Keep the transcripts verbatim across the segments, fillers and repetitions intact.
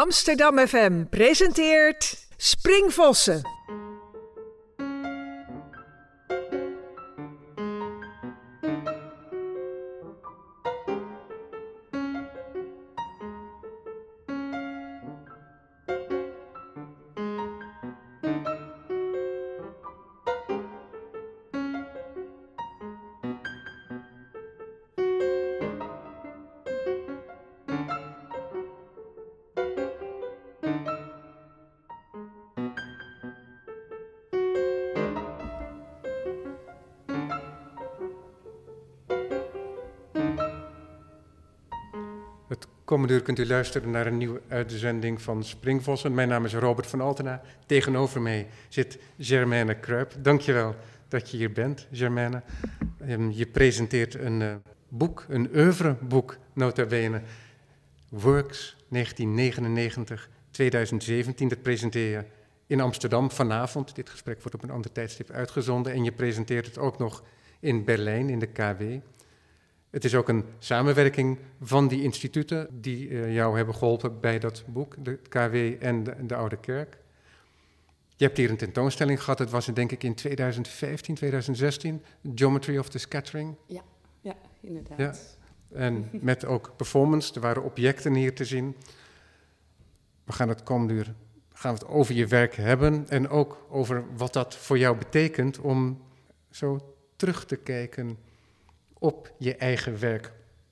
Amsterdam F M presenteert Springvossen. Komende uur kunt u luisteren naar een nieuwe uitzending van Springvossen. Mijn naam is Robert van Altena. Tegenover mij zit Germaine Kruip. Dankjewel dat je hier bent, Germaine. Je presenteert een uh, boek, een oeuvreboek, nota bene. Works negentien negenennegentig tot tweeduizend zeventien. Dat presenteer je in Amsterdam vanavond. Dit gesprek wordt op een ander tijdstip uitgezonden. En je presenteert het ook nog in Berlijn, in de K W. Het is ook een samenwerking van die instituten die uh, jou hebben geholpen bij dat boek, de K W en de, de Oude Kerk. Je hebt hier een tentoonstelling gehad, het was denk ik in tweeduizend vijftien, tweeduizend zestien, Geometry of the Scattering. Ja, ja inderdaad. Ja. En met ook performance, er waren objecten hier te zien. We gaan het komende uur gaan we het over je werk hebben en ook over wat dat voor jou betekent om zo terug te kijken op je eigen werk.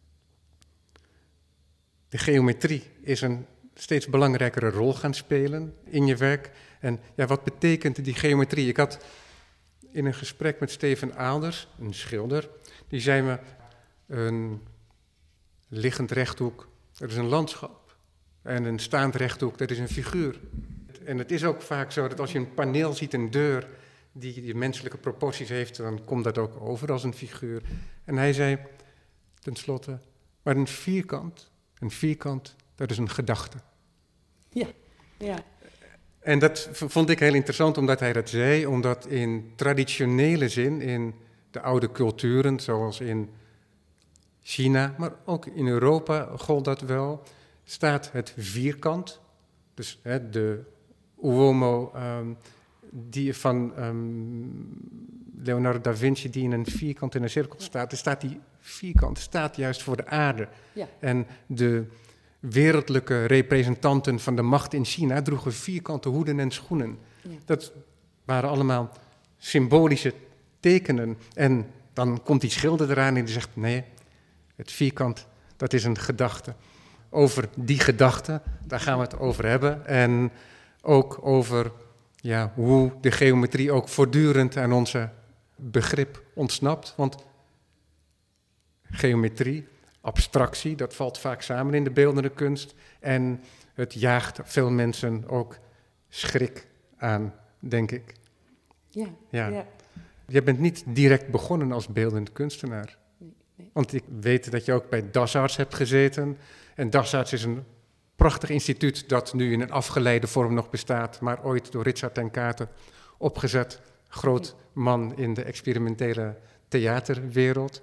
De geometrie is een steeds belangrijkere rol gaan spelen in je werk. En ja, wat betekent die geometrie? Ik had in een gesprek met Steven Aalders, een schilder, die zei me, een liggend rechthoek, dat is een landschap. En een staand rechthoek, dat is een figuur. En het is ook vaak zo dat als je een paneel ziet, een deur die die menselijke proporties heeft, dan komt dat ook over als een figuur. En hij zei tenslotte, maar een vierkant, een vierkant, dat is een gedachte. Ja, ja. En dat vond ik heel interessant omdat hij dat zei, omdat in traditionele zin, in de oude culturen, zoals in China, maar ook in Europa gold dat wel, staat het vierkant, dus hè, de uomo um, die van um, Leonardo da Vinci, die in een vierkant in een cirkel staat, er staat die vierkant staat juist voor de aarde. Ja. En de wereldlijke representanten van de macht in China droegen vierkante hoeden en schoenen. Ja. Dat waren allemaal symbolische tekenen. En dan komt die schilder eraan en die zegt, nee, het vierkant, dat is een gedachte. Over die gedachte, daar gaan we het over hebben. En ook over ja, hoe de geometrie ook voortdurend aan onze begrip ontsnapt. Want geometrie, abstractie, dat valt vaak samen in de beeldende kunst. En het jaagt veel mensen ook schrik aan, denk ik. Ja, ja. ja. Je bent niet direct begonnen als beeldend kunstenaar. Nee, nee. Want ik weet dat je ook bij Das Arts hebt gezeten. En Das Arts is een prachtig instituut dat nu in een afgeleide vorm nog bestaat, maar ooit door Richard ten Kate opgezet. Groot man in de experimentele theaterwereld.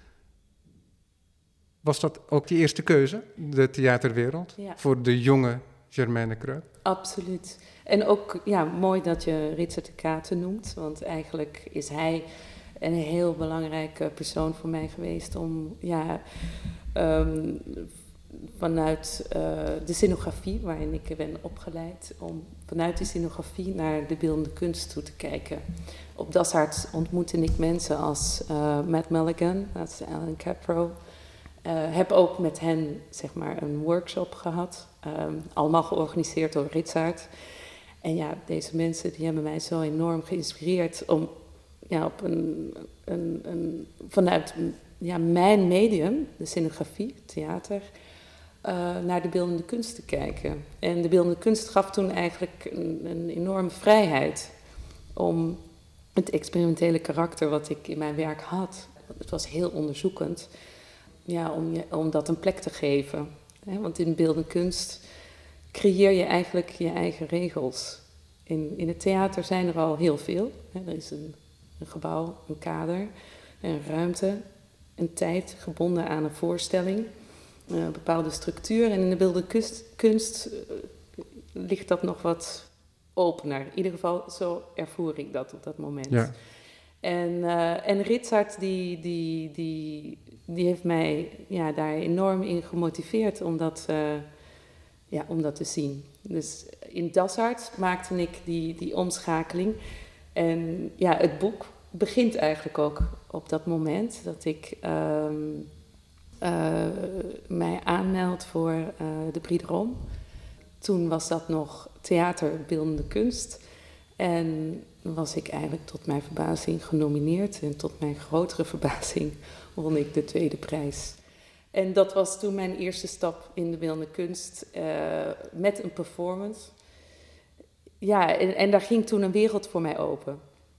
Was dat ook die eerste keuze, de theaterwereld, ja. voor de jonge Germaine Kruip? Absoluut. En ook ja, mooi dat je Richard ten Kate noemt, want eigenlijk is hij een heel belangrijke persoon voor mij geweest om ja, um, vanuit uh, de scenografie, waarin ik ben opgeleid, om vanuit die scenografie naar de beeldende kunst toe te kijken. Op Das Arts ontmoette ik mensen als uh, Matt Mulligan, dat is Alan Capro. Uh, heb ook met hen zeg maar een workshop gehad, um, allemaal georganiseerd door Richard. En ja, deze mensen die hebben mij zo enorm geïnspireerd om ja, op een, een, een, vanuit ja, mijn medium, de scenografie, theater, Uh, naar de beeldende kunst te kijken. En de beeldende kunst gaf toen eigenlijk een, een enorme vrijheid om het experimentele karakter wat ik in mijn werk had, het was heel onderzoekend, ja, om, je, om dat een plek te geven. Hè? Want in beeldende kunst creëer je eigenlijk je eigen regels. In, in het theater zijn er al heel veel. Hè? Er is een, een gebouw, een kader, een ruimte, een tijd gebonden aan een voorstelling. Een bepaalde structuur. En in de beeldende kunst, kunst ligt dat nog wat opener. In ieder geval, zo ervoer ik dat op dat moment. Ja. En, uh, en Ritsart, die, die, die, die heeft mij ja, daar enorm in gemotiveerd om dat, uh, ja, om dat te zien. Dus in Dashart maakte ik die, die omschakeling. En ja, het boek begint eigenlijk ook op dat moment dat ik um, uh, mij aanmeld voor uh, de Prix de Rome. Toen was dat nog theater beeldende kunst. En was ik eigenlijk tot mijn verbazing genomineerd. En tot mijn grotere verbazing won ik de tweede prijs. En dat was toen mijn eerste stap in de beeldende kunst uh, met een performance. Ja, en, en daar ging toen een wereld voor mij open.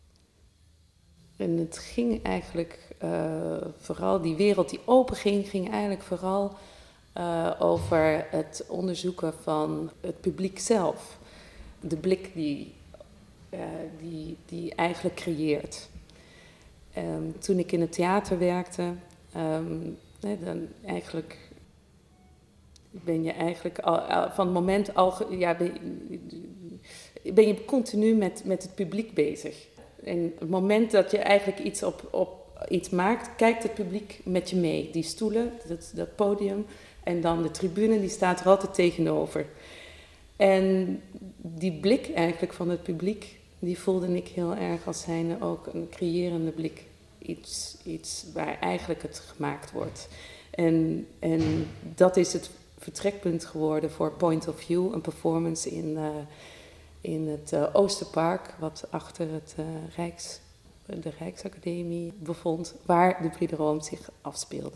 En het ging eigenlijk uh, vooral, die wereld die open ging, ging eigenlijk vooral uh, over het onderzoeken van het publiek zelf. De blik die, uh, die, die eigenlijk creëert. Um, toen ik in het theater werkte, um, nee, dan eigenlijk ben je eigenlijk al, al, van het moment al, ja, ben, ben je continu met, met het publiek bezig. En het moment dat je eigenlijk iets, op, op, iets maakt, kijkt het publiek met je mee. Die stoelen, dat, dat podium en dan de tribune, die staat er altijd tegenover. En die blik eigenlijk van het publiek, die voelde ik heel erg als zijnde ook een creërende blik. Iets, iets waar eigenlijk het gemaakt wordt. En, en dat is het vertrekpunt geworden voor Point of View, een performance in... Uh, in het uh, Oosterpark, wat achter het, uh, Rijks, de Rijksacademie bevond, waar de Prix de Rome zich afspeelde.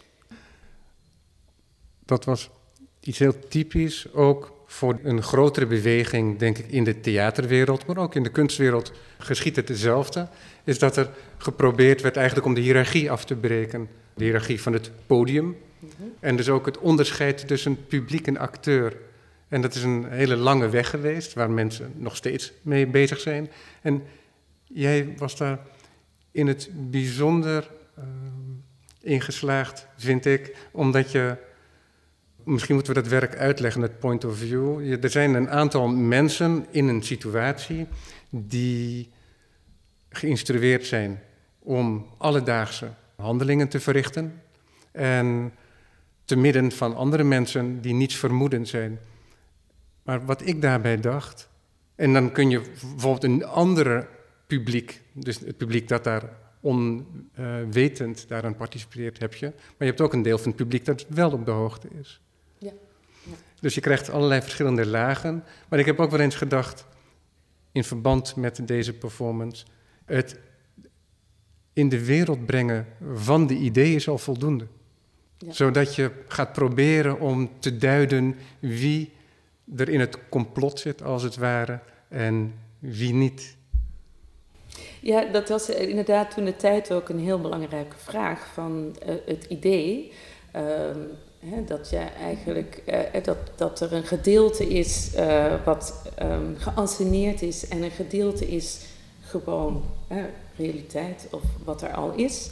Dat was iets heel typisch, ook voor een grotere beweging, denk ik, in de theaterwereld, maar ook in de kunstwereld geschiet het hetzelfde, is dat er geprobeerd werd eigenlijk om de hiërarchie af te breken. De hiërarchie van het podium mm-hmm. En dus ook het onderscheid tussen publiek en acteur. En dat is een hele lange weg geweest, waar mensen nog steeds mee bezig zijn. En jij was daar in het bijzonder uh, ingeslaagd, vind ik, omdat je... Misschien moeten we dat werk uitleggen, het point of view. Je, er zijn een aantal mensen in een situatie die geïnstrueerd zijn om alledaagse handelingen te verrichten. En te midden van andere mensen die niets vermoedend zijn. Maar wat ik daarbij dacht, en dan kun je bijvoorbeeld een andere publiek, dus het publiek dat daar onwetend uh, daaraan participeert, heb je. Maar je hebt ook een deel van het publiek dat wel op de hoogte is. Ja. Ja. Dus je krijgt allerlei verschillende lagen. Maar ik heb ook wel eens gedacht, in verband met deze performance, het in de wereld brengen van de ideeën is al voldoende. Ja. Zodat je gaat proberen om te duiden wie er in het complot zit, als het ware, en wie niet. Ja, dat was inderdaad toen de tijd ook een heel belangrijke vraag van uh, het idee. Uh, hè, dat je eigenlijk uh, dat, dat er een gedeelte is uh, wat um, geanceneerd is en een gedeelte is gewoon uh, realiteit of wat er al is.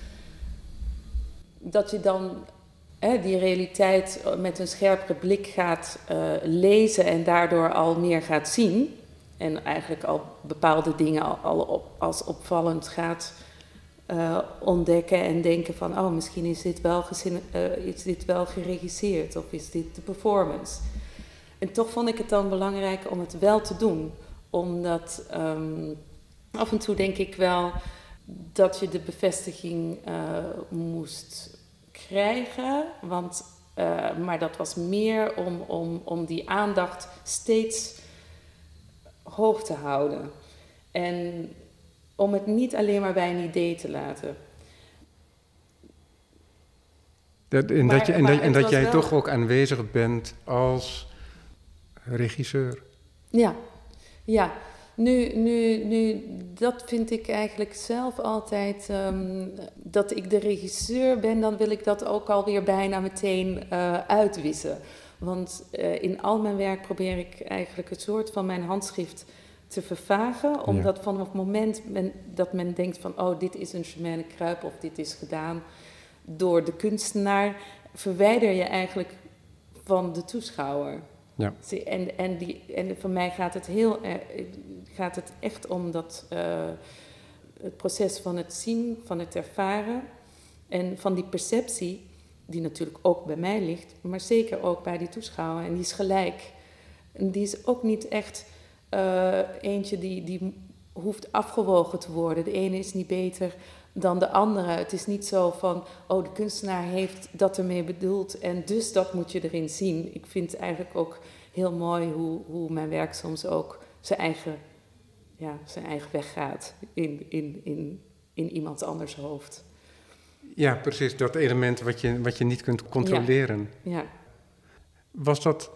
Dat je dan uh, die realiteit met een scherpere blik gaat uh, lezen en daardoor al meer gaat zien. En eigenlijk al bepaalde dingen al, al op, als opvallend gaat uh, ontdekken en denken van... oh, misschien is dit, wel gezin, uh, is dit wel geregisseerd of is dit de performance. En toch vond ik het dan belangrijk om het wel te doen. Omdat um, af en toe denk ik wel dat je de bevestiging uh, moest krijgen. Want, uh, maar dat was meer om, om, om die aandacht steeds hoog te houden. En om het niet alleen maar bij een idee te laten. Dat, en maar, dat, je, en dat, en dat jij wel... toch ook aanwezig bent als regisseur. Ja, ja. Nu, nu, nu, dat vind ik eigenlijk zelf altijd... Um, dat ik de regisseur ben, dan wil ik dat ook alweer bijna meteen uh, uitwissen. Want uh, in al mijn werk probeer ik eigenlijk het soort van mijn handschrift te vervagen. Omdat ja. vanaf het moment men, dat men denkt van... oh, dit is een Germaine Kruip of dit is gedaan door de kunstenaar... verwijder je eigenlijk van de toeschouwer. Ja. En, en, die, en voor mij gaat het, heel, gaat het echt om dat, uh, het proces van het zien, van het ervaren en van die perceptie, die natuurlijk ook bij mij ligt, maar zeker ook bij die toeschouwer. En die is gelijk. En die is ook niet echt uh, eentje die, die hoeft afgewogen te worden. De ene is niet beter dan de andere. Het is niet zo van, oh, de kunstenaar heeft dat ermee bedoeld en dus dat moet je erin zien. Ik vind eigenlijk ook heel mooi hoe, hoe mijn werk soms ook zijn eigen, ja, zijn eigen weg gaat in, in, in, in iemand anders hoofd. Ja, precies. Dat element wat je, wat je niet kunt controleren. Ja. Ja. Was dat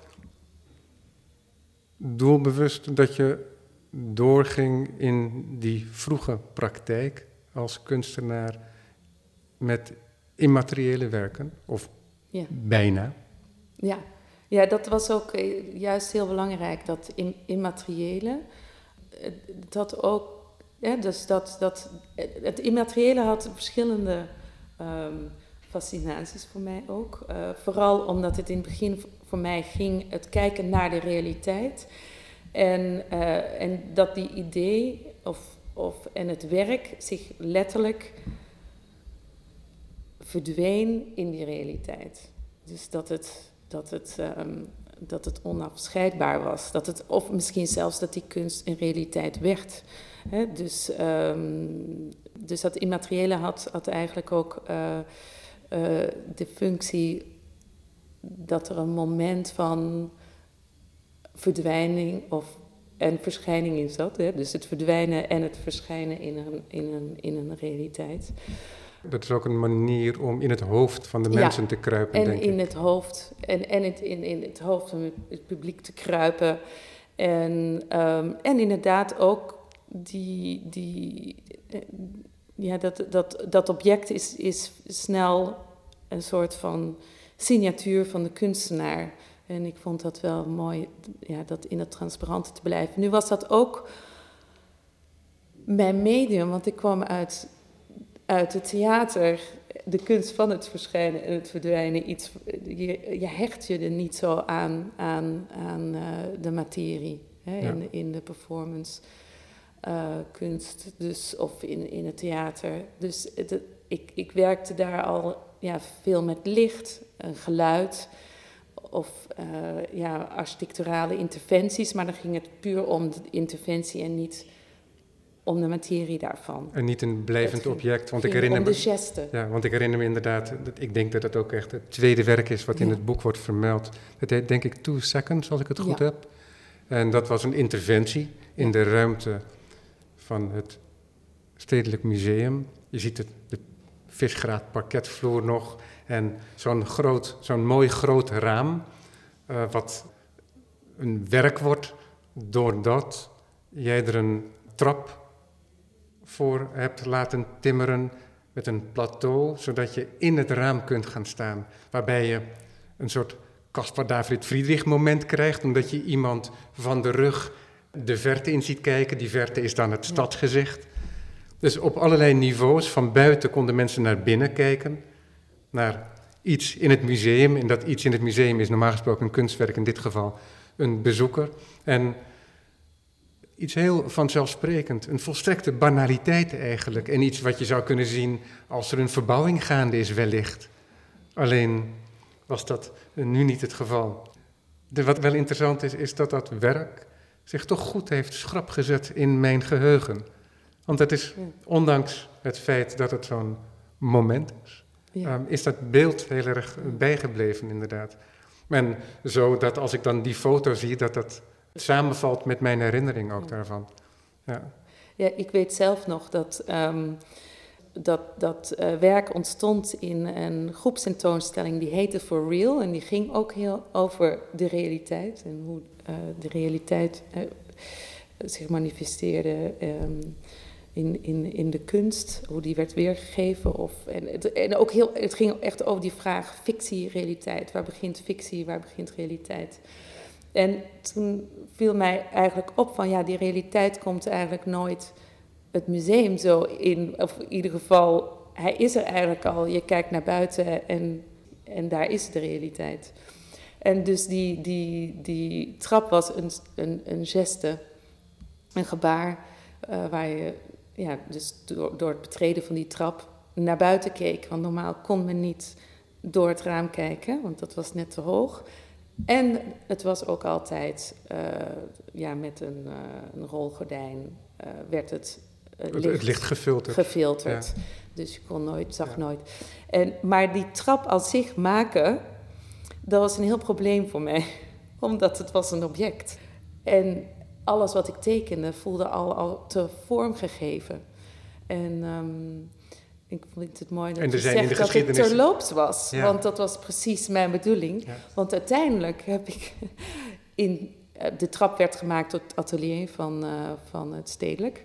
doelbewust dat je doorging in die vroege praktijk als kunstenaar met immateriële werken? Of ja. bijna? Ja. ja, dat was ook juist heel belangrijk, dat immateriële. Dat ook, ja, dus dat, dat, het immateriële had verschillende um, fascinaties voor mij ook. Uh, vooral omdat het in het begin voor mij ging het kijken naar de realiteit. En, uh, en dat die idee of, of, en het werk zich letterlijk verdween in die realiteit. Dus dat het, dat het, um, dat het onafscheidbaar was. Dat het, of misschien zelfs dat die kunst een realiteit werd. He, dus, um, dus dat immateriële had, had eigenlijk ook uh, uh, de functie dat er een moment van verdwijning of, en verschijning in zat. Hè? Dus het verdwijnen en het verschijnen in een, in een, in een realiteit. Dat is ook een manier om in het hoofd van de mensen ja, te kruipen, en denk in ik. Het hoofd, en en het, in, in het hoofd van het publiek te kruipen. En, um, en inderdaad ook die, die, ja, dat, dat, dat object is, is snel een soort van signatuur van de kunstenaar. En ik vond dat wel mooi, ja, dat in het transparante te blijven. Nu was dat ook mijn medium, want ik kwam uit, uit het theater, de kunst van het verschijnen en het verdwijnen. Iets, je, je hecht je er niet zo aan, aan, aan uh, de materie, hè, ja. in, in de performance uh, kunst, dus, of in, in het theater. Dus het, ik, ik werkte daar al ja, veel met licht, uh, geluid of uh, ja, architecturale interventies, maar dan ging het puur om de interventie en niet om de materie daarvan. En niet een blijvend ging, object. Want ging ik herinner om de me, geste. Ja, want ik herinner me inderdaad, dat, ik denk dat het ook echt het tweede werk is wat ja. in het boek wordt vermeld. Dat heet denk ik Two Seconds, als ik het goed ja. heb. En dat was een interventie in ja. de ruimte van het Stedelijk Museum. Je ziet het, de visgraat parketvloer nog en zo'n groot, zo'n mooi groot raam, uh, wat een werk wordt doordat jij er een trap voor hebt laten timmeren met een plateau, zodat je in het raam kunt gaan staan. Waarbij je een soort Caspar David Friedrich moment krijgt, omdat je iemand van de rug de verte in ziet kijken. Die verte is dan het stadsgezicht. Dus op allerlei niveaus, van buiten konden mensen naar binnen kijken, naar iets in het museum. En dat iets in het museum is normaal gesproken een kunstwerk, in dit geval een bezoeker. En iets heel vanzelfsprekend, een volstrekte banaliteit eigenlijk. En iets wat je zou kunnen zien als er een verbouwing gaande is wellicht. Alleen was dat nu niet het geval. De, wat wel interessant is, is dat dat werk zich toch goed heeft schrap gezet in mijn geheugen. Want dat is, ondanks het feit dat het zo'n moment is, ja. um, is dat beeld heel erg bijgebleven inderdaad. En zo dat als ik dan die foto zie, dat dat samenvalt met mijn herinnering ook ja. daarvan. Ja. ja, ik weet zelf nog dat um, dat, dat uh, werk ontstond in een groepstentoonstelling die heette For Real. En die ging ook heel over de realiteit en hoe uh, de realiteit uh, zich manifesteerde um, in, in, in de kunst, hoe die werd weergegeven. Of, en het, en ook heel, het ging echt over die vraag fictie, realiteit. Waar begint fictie, waar begint realiteit? En toen viel mij eigenlijk op van ja, die realiteit komt eigenlijk nooit het museum zo in. Of in ieder geval, hij is er eigenlijk al. Je kijkt naar buiten en, en daar is de realiteit. En dus die, die, die trap was een, een, een geste, een gebaar, uh, waar je ja, dus door, door het betreden van die trap naar buiten keek. Want normaal kon men niet door het raam kijken, want dat was net te hoog. En het was ook altijd uh, ja, met een, uh, een rolgordijn uh, werd het, uh, het, licht, het licht gefilterd. gefilterd. Ja. Dus je kon nooit, zag ja. nooit. En, maar die trap als zich maken, dat was een heel probleem voor mij. Omdat het was een object. En alles wat ik tekende voelde al, al te vormgegeven. En um, ik vind het mooi dat je zegt dat het terloops was. Ja. Want dat was precies mijn bedoeling. Ja. Want uiteindelijk heb ik... in de trap werd gemaakt tot het atelier van, uh, van het Stedelijk.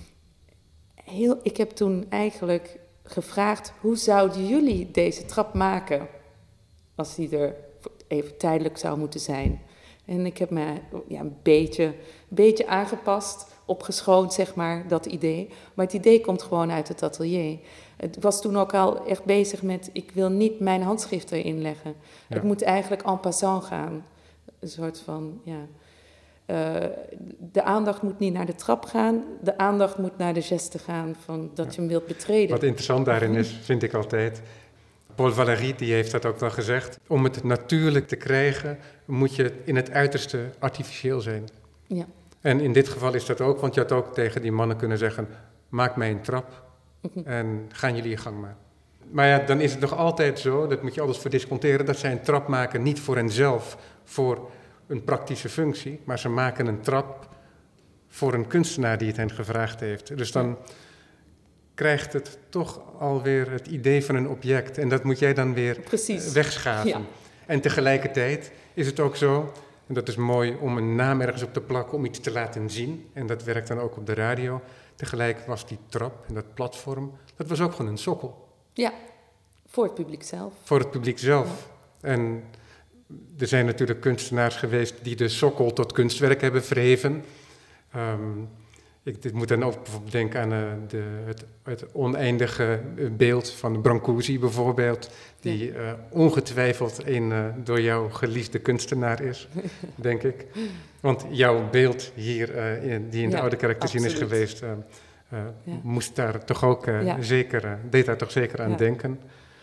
Heel, ik heb toen eigenlijk gevraagd... hoe zouden jullie deze trap maken? Als die er even tijdelijk zou moeten zijn. En ik heb me ja, een beetje, een beetje aangepast, opgeschoond, zeg maar, dat idee. Maar het idee komt gewoon uit het atelier. Het was toen ook al echt bezig met... ik wil niet mijn handschrift erin leggen. Ja. Het moet eigenlijk en passant gaan. Een soort van, ja... Uh, de aandacht moet niet naar de trap gaan. De aandacht moet naar de geste gaan van dat ja. je hem wilt betreden. Wat interessant daarin is, vind ik altijd... Paul Valéry die heeft dat ook wel gezegd. Om het natuurlijk te krijgen, moet je in het uiterste artificieel zijn. Ja. En in dit geval is dat ook, want je had ook tegen die mannen kunnen zeggen... maak mij een trap mm-hmm. en gaan jullie je gang maar. Maar ja, dan is het nog altijd zo, dat moet je alles voor disconteren... dat zij een trap maken niet voor henzelf, voor een praktische functie... maar ze maken een trap voor een kunstenaar die het hen gevraagd heeft. Dus dan... krijgt het toch alweer het idee van een object. En dat moet jij dan weer Precies. wegschaven. Ja. En tegelijkertijd is het ook zo, en dat is mooi om een naam ergens op te plakken... om iets te laten zien. En dat werkt dan ook op de radio. Tegelijk was die trap en dat platform, dat was ook gewoon een sokkel. Ja, voor het publiek zelf. Voor het publiek zelf. Ja. En er zijn natuurlijk kunstenaars geweest die de sokkel tot kunstwerk hebben verheven... Um, Ik dit moet dan ook bijvoorbeeld denken aan uh, de, het, het oneindige beeld van Brancusi bijvoorbeeld, die uh, ongetwijfeld een uh, door jou geliefde kunstenaar is, denk ik. Want jouw beeld hier, uh, in, die in de ja, Oude Kerk te zien is geweest, uh, uh, ja. moest daar toch ook uh, ja. zeker, uh, deed daar toch zeker aan ja. denken.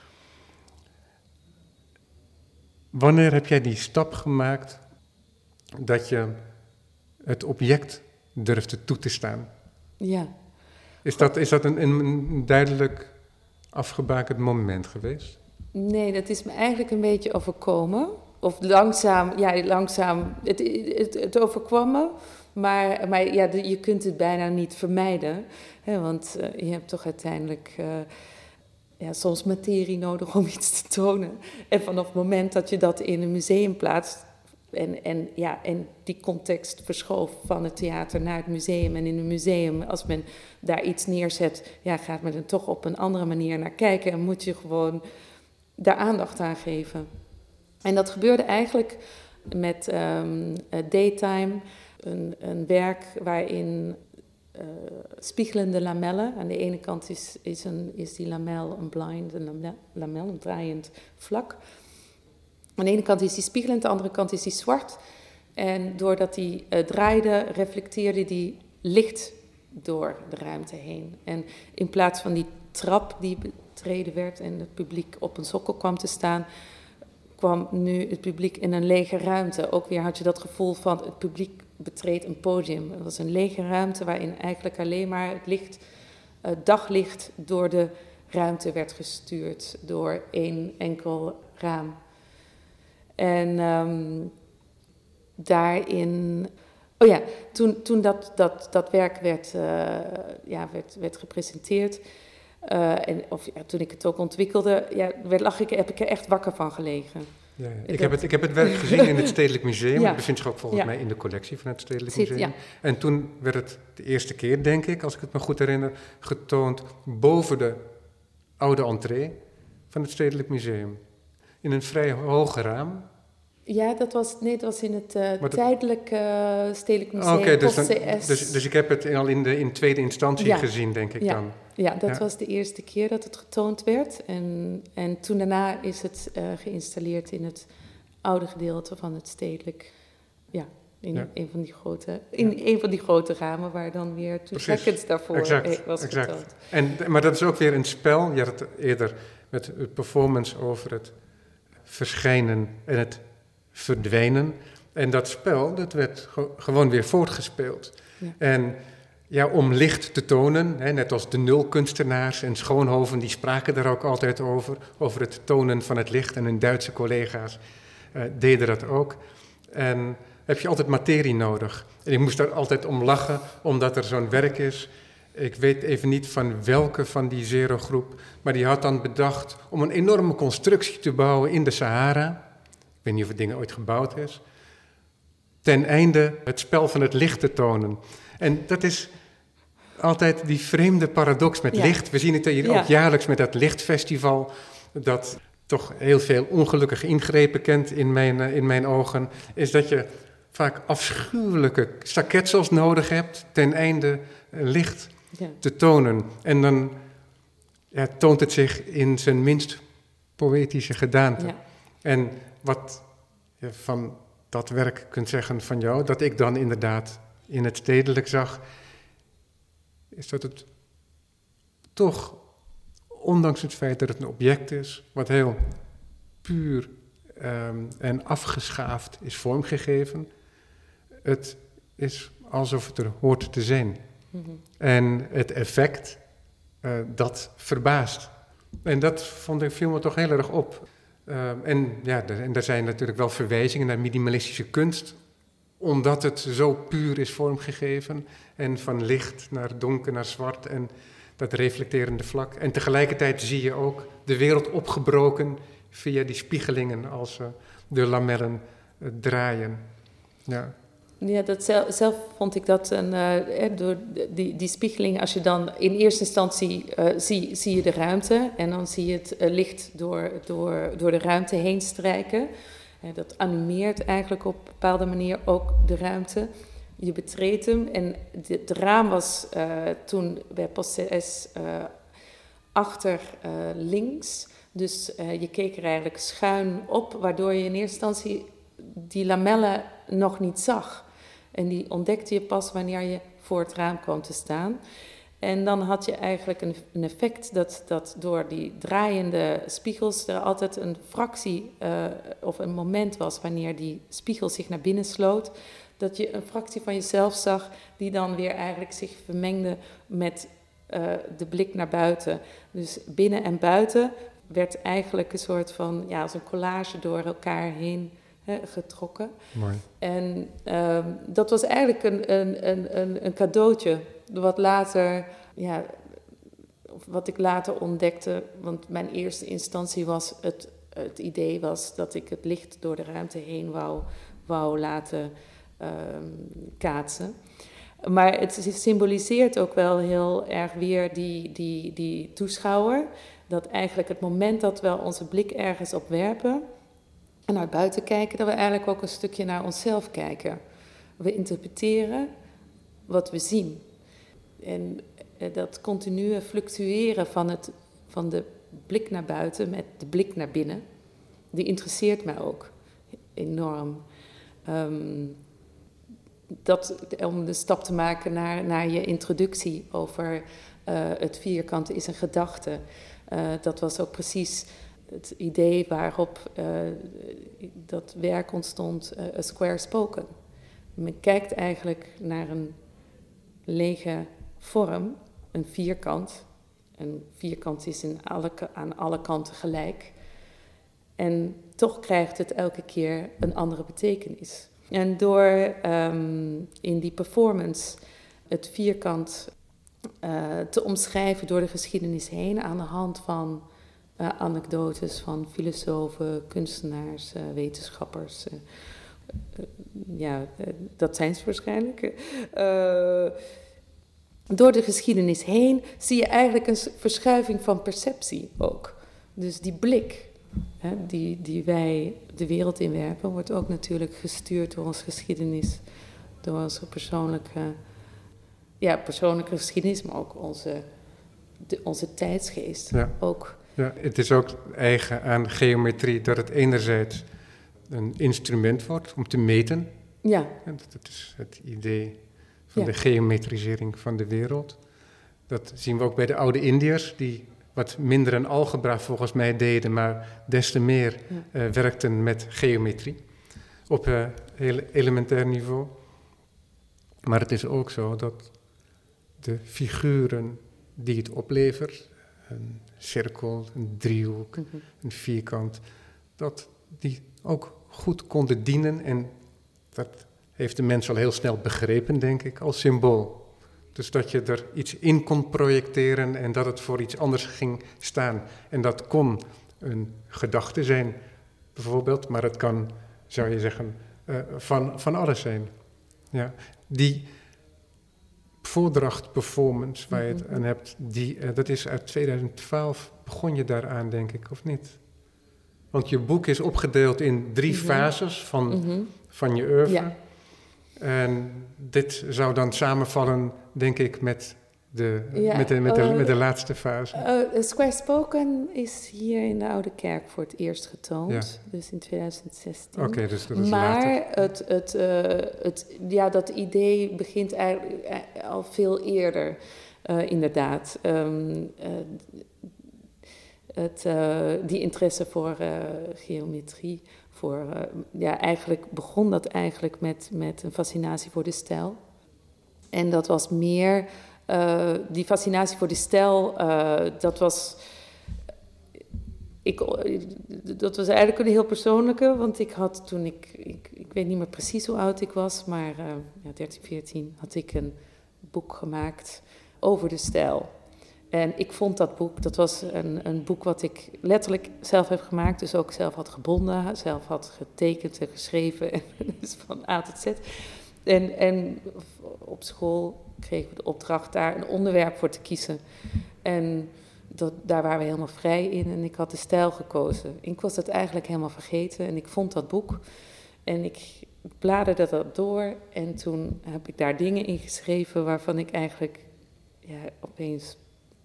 Wanneer heb jij die stap gemaakt dat je het object durfde toe te staan? Ja. Is dat, is dat een, een duidelijk afgebakend moment geweest? Nee, dat is me eigenlijk een beetje overkomen. Of langzaam, ja, langzaam, het, het, het overkwam me. Maar, maar ja, je kunt het bijna niet vermijden. Hè, want uh, je hebt toch uiteindelijk uh, ja, soms materie nodig om iets te tonen. En vanaf het moment dat je dat in een museum plaatst... En, en, ja, en die context verschoof van het theater naar het museum. En in een museum, als men daar iets neerzet... Ja, gaat men er toch op een andere manier naar kijken... en moet je gewoon daar aandacht aan geven. En dat gebeurde eigenlijk met um, Daytime... Een, een werk waarin uh, spiegelende lamellen... aan de ene kant is, is, een, is die lamel een blind, een lamel, lamel, een draaiend vlak... Aan de ene kant is die spiegelend, aan de andere kant is die zwart. En doordat die uh, draaide, reflecteerde die licht door de ruimte heen. En in plaats van die trap die betreden werd en het publiek op een sokkel kwam te staan... kwam nu het publiek in een lege ruimte. Ook weer had je dat gevoel van het publiek betreedt een podium. Het was een lege ruimte waarin eigenlijk alleen maar het licht, uh, daglicht door de ruimte werd gestuurd. Door één enkel raam. En um, daarin... Oh ja, toen, toen dat, dat, dat werk werd, uh, ja, werd, werd gepresenteerd... Uh, en of, ja, toen ik het ook ontwikkelde, ja, werd, lag ik, heb ik er echt wakker van gelegen. Ja, ja. Ik, heb het, ik heb het werk gezien in het Stedelijk Museum. Ja. Het bevindt zich ook volgens ja. mij in de collectie van het Stedelijk Zit, Museum. Ja. En toen werd het de eerste keer, denk ik, als ik het me goed herinner... getoond boven de oude entree van het Stedelijk Museum. In een vrij hoog raam. Ja, dat was, nee, dat was in het uh, tijdelijke uh, Stedelijk Museum, okay, dus, dan, dus, dus ik heb het al in de in tweede instantie ja. gezien, denk ik ja. dan. Ja, dat ja. was de eerste keer dat het getoond werd. En, en toen daarna is het uh, geïnstalleerd in het oude gedeelte van het stedelijk, ja, in, ja. een, van die grote, in ja. een van die grote ramen waar dan weer Two Seconds daarvoor exact, was exact. getoond. En, maar dat is ook weer een spel, je had het eerder met het performance over het verschijnen en het verdwijnen. En dat spel, dat werd go- gewoon weer voortgespeeld. Ja. En ja, om licht te tonen, hè, net als de nulkunstenaars en Schoonhoven, die spraken daar ook altijd over, over het tonen van het licht. En hun Duitse collega's uh, deden dat ook. En heb je altijd materie nodig. En ik moest daar altijd om lachen, omdat er zo'n werk is. Ik weet even niet van welke van die Zero-groep, maar die had dan bedacht om een enorme constructie te bouwen in de Sahara. Ik weet niet of het ding ooit gebouwd is. Ten einde het spel van het licht te tonen. En dat is altijd die vreemde paradox met ja. licht. We zien het hier ja. ook jaarlijks met dat lichtfestival, dat toch heel veel ongelukkige ingrepen kent in mijn, uh, in mijn ogen, is dat je vaak afschuwelijke staketsels nodig hebt ten einde uh, licht ja. te tonen. En dan ja, toont het zich in zijn minst poëtische gedaante. Ja. En wat je van dat werk kunt zeggen van jou, dat ik dan inderdaad in het stedelijk zag, is dat het toch, ondanks het feit dat het een object is, wat heel puur um, en afgeschaafd is vormgegeven, het is alsof het er hoort te zijn. Mm-hmm. En het effect, uh, dat verbaast. En dat vond ik, viel me toch heel erg op. Uh, en ja, er, en er zijn natuurlijk wel verwijzingen naar minimalistische kunst, omdat het zo puur is vormgegeven. En van licht naar donker naar zwart en dat reflecterende vlak. En tegelijkertijd zie je ook de wereld opgebroken via die spiegelingen als uh, de lamellen uh, draaien. Ja. Ja, dat zelf, zelf vond ik dat een, uh, door die, die spiegeling, als je dan in eerste instantie uh, zie, zie je de ruimte en dan zie je het uh, licht door, door, door de ruimte heen strijken. Uh, dat animeert eigenlijk op een bepaalde manier ook de ruimte. Je betreedt hem en het raam was uh, toen bij Postes uh, achter uh, links. Dus uh, je keek er eigenlijk schuin op, waardoor je in eerste instantie die lamellen nog niet zag. En die ontdekte je pas wanneer je voor het raam kwam te staan. En dan had je eigenlijk een, een effect dat, dat door die draaiende spiegels er altijd een fractie uh, of een moment was wanneer die spiegel zich naar binnen sloot, dat je een fractie van jezelf zag die dan weer eigenlijk zich vermengde met uh, de blik naar buiten. Dus binnen en buiten werd eigenlijk een soort van, ja, als een collage door elkaar heen he, getrokken. Mooi. En uh, dat was eigenlijk een, een, een, een cadeautje, wat later, ja, wat ik later ontdekte, want mijn eerste instantie was, het, het idee was dat ik het licht door de ruimte heen wou, wou laten uh, kaatsen. Maar het symboliseert ook wel heel erg weer die, die, die toeschouwer, dat eigenlijk het moment dat we onze blik ergens op werpen en naar buiten kijken, dat we eigenlijk ook een stukje naar onszelf kijken. We interpreteren wat we zien. En dat continue fluctueren van, het, van de blik naar buiten met de blik naar binnen, die interesseert mij ook enorm. Um, dat, om de stap te maken naar, naar je introductie over uh, het vierkante is een gedachte. Uh, dat was ook precies het idee waarop uh, dat werk ontstond, uh, A Square Spoken. Men kijkt eigenlijk naar een lege vorm, een vierkant. Een vierkant is in alle, aan alle kanten gelijk. En toch krijgt het elke keer een andere betekenis. En door um, in die performance het vierkant uh, te omschrijven door de geschiedenis heen aan de hand van uh, anekdotes van filosofen, kunstenaars, uh, wetenschappers. Uh, uh, ja, uh, dat zijn ze waarschijnlijk. Uh, door de geschiedenis heen zie je eigenlijk een verschuiving van perceptie ook. Dus die blik hè, die, die wij de wereld inwerpen, wordt ook natuurlijk gestuurd door onze geschiedenis. Door onze persoonlijke, ja, persoonlijke geschiedenis, maar ook onze, de, onze tijdsgeest. Ja. Ook. Ja, het is ook eigen aan geometrie dat het enerzijds een instrument wordt om te meten. Ja. En dat, dat is het idee van Ja. de geometrisering van de wereld. Dat zien we ook bij de oude Indiërs, die wat minder een algebra volgens mij deden, maar des te meer Ja. uh, werkten met geometrie op uh, heel elementair niveau. Maar het is ook zo dat de figuren die het oplevert, een cirkel, een driehoek, Mm-hmm. een vierkant, dat die ook goed konden dienen. En dat heeft de mens al heel snel begrepen, denk ik, als symbool. Dus dat je er iets in kon projecteren en dat het voor iets anders ging staan. En dat kon een gedachte zijn, bijvoorbeeld, maar het kan, zou je zeggen, uh, van, van alles zijn. Ja, die voordracht-performance waar je het aan hebt, die, uh, dat is uit tweeduizend twaalf, begon je daaraan, denk ik, of niet? Want je boek is opgedeeld in drie Mm-hmm. fases van, Mm-hmm. van je oeuvre. Ja. En dit zou dan samenvallen, denk ik, met de, Ja, met de, met de, uh, met de laatste fase. Uh, Square Spoken is hier in de Oude Kerk voor het eerst getoond, Ja. dus in tweeduizend zestien. Oké, okay, dus dat is maar later. het, het, uh, het, ja, dat idee begint eigenlijk uh, al veel eerder, uh, inderdaad. Um, uh, het, uh, die interesse voor uh, geometrie, voor, uh, ja, eigenlijk begon dat eigenlijk met, met een fascinatie voor de stijl. En dat was meer, uh, die fascinatie voor de stijl, uh, dat was, ik, dat was eigenlijk een heel persoonlijke, want ik had toen ik, ik, ik weet niet meer precies hoe oud ik was, maar uh, ja, dertien, veertien, had ik een boek gemaakt over de stijl. En ik vond dat boek, dat was een, een boek wat ik letterlijk zelf heb gemaakt, dus ook zelf had gebonden, zelf had getekend en geschreven, dus van A tot Z. En, en op school kregen we de opdracht daar een onderwerp voor te kiezen. En dat, daar waren we helemaal vrij in en ik had de stijl gekozen. Ik was het eigenlijk helemaal vergeten en ik vond dat boek. En ik bladerde dat door en toen heb ik daar dingen in geschreven waarvan ik eigenlijk ja, opeens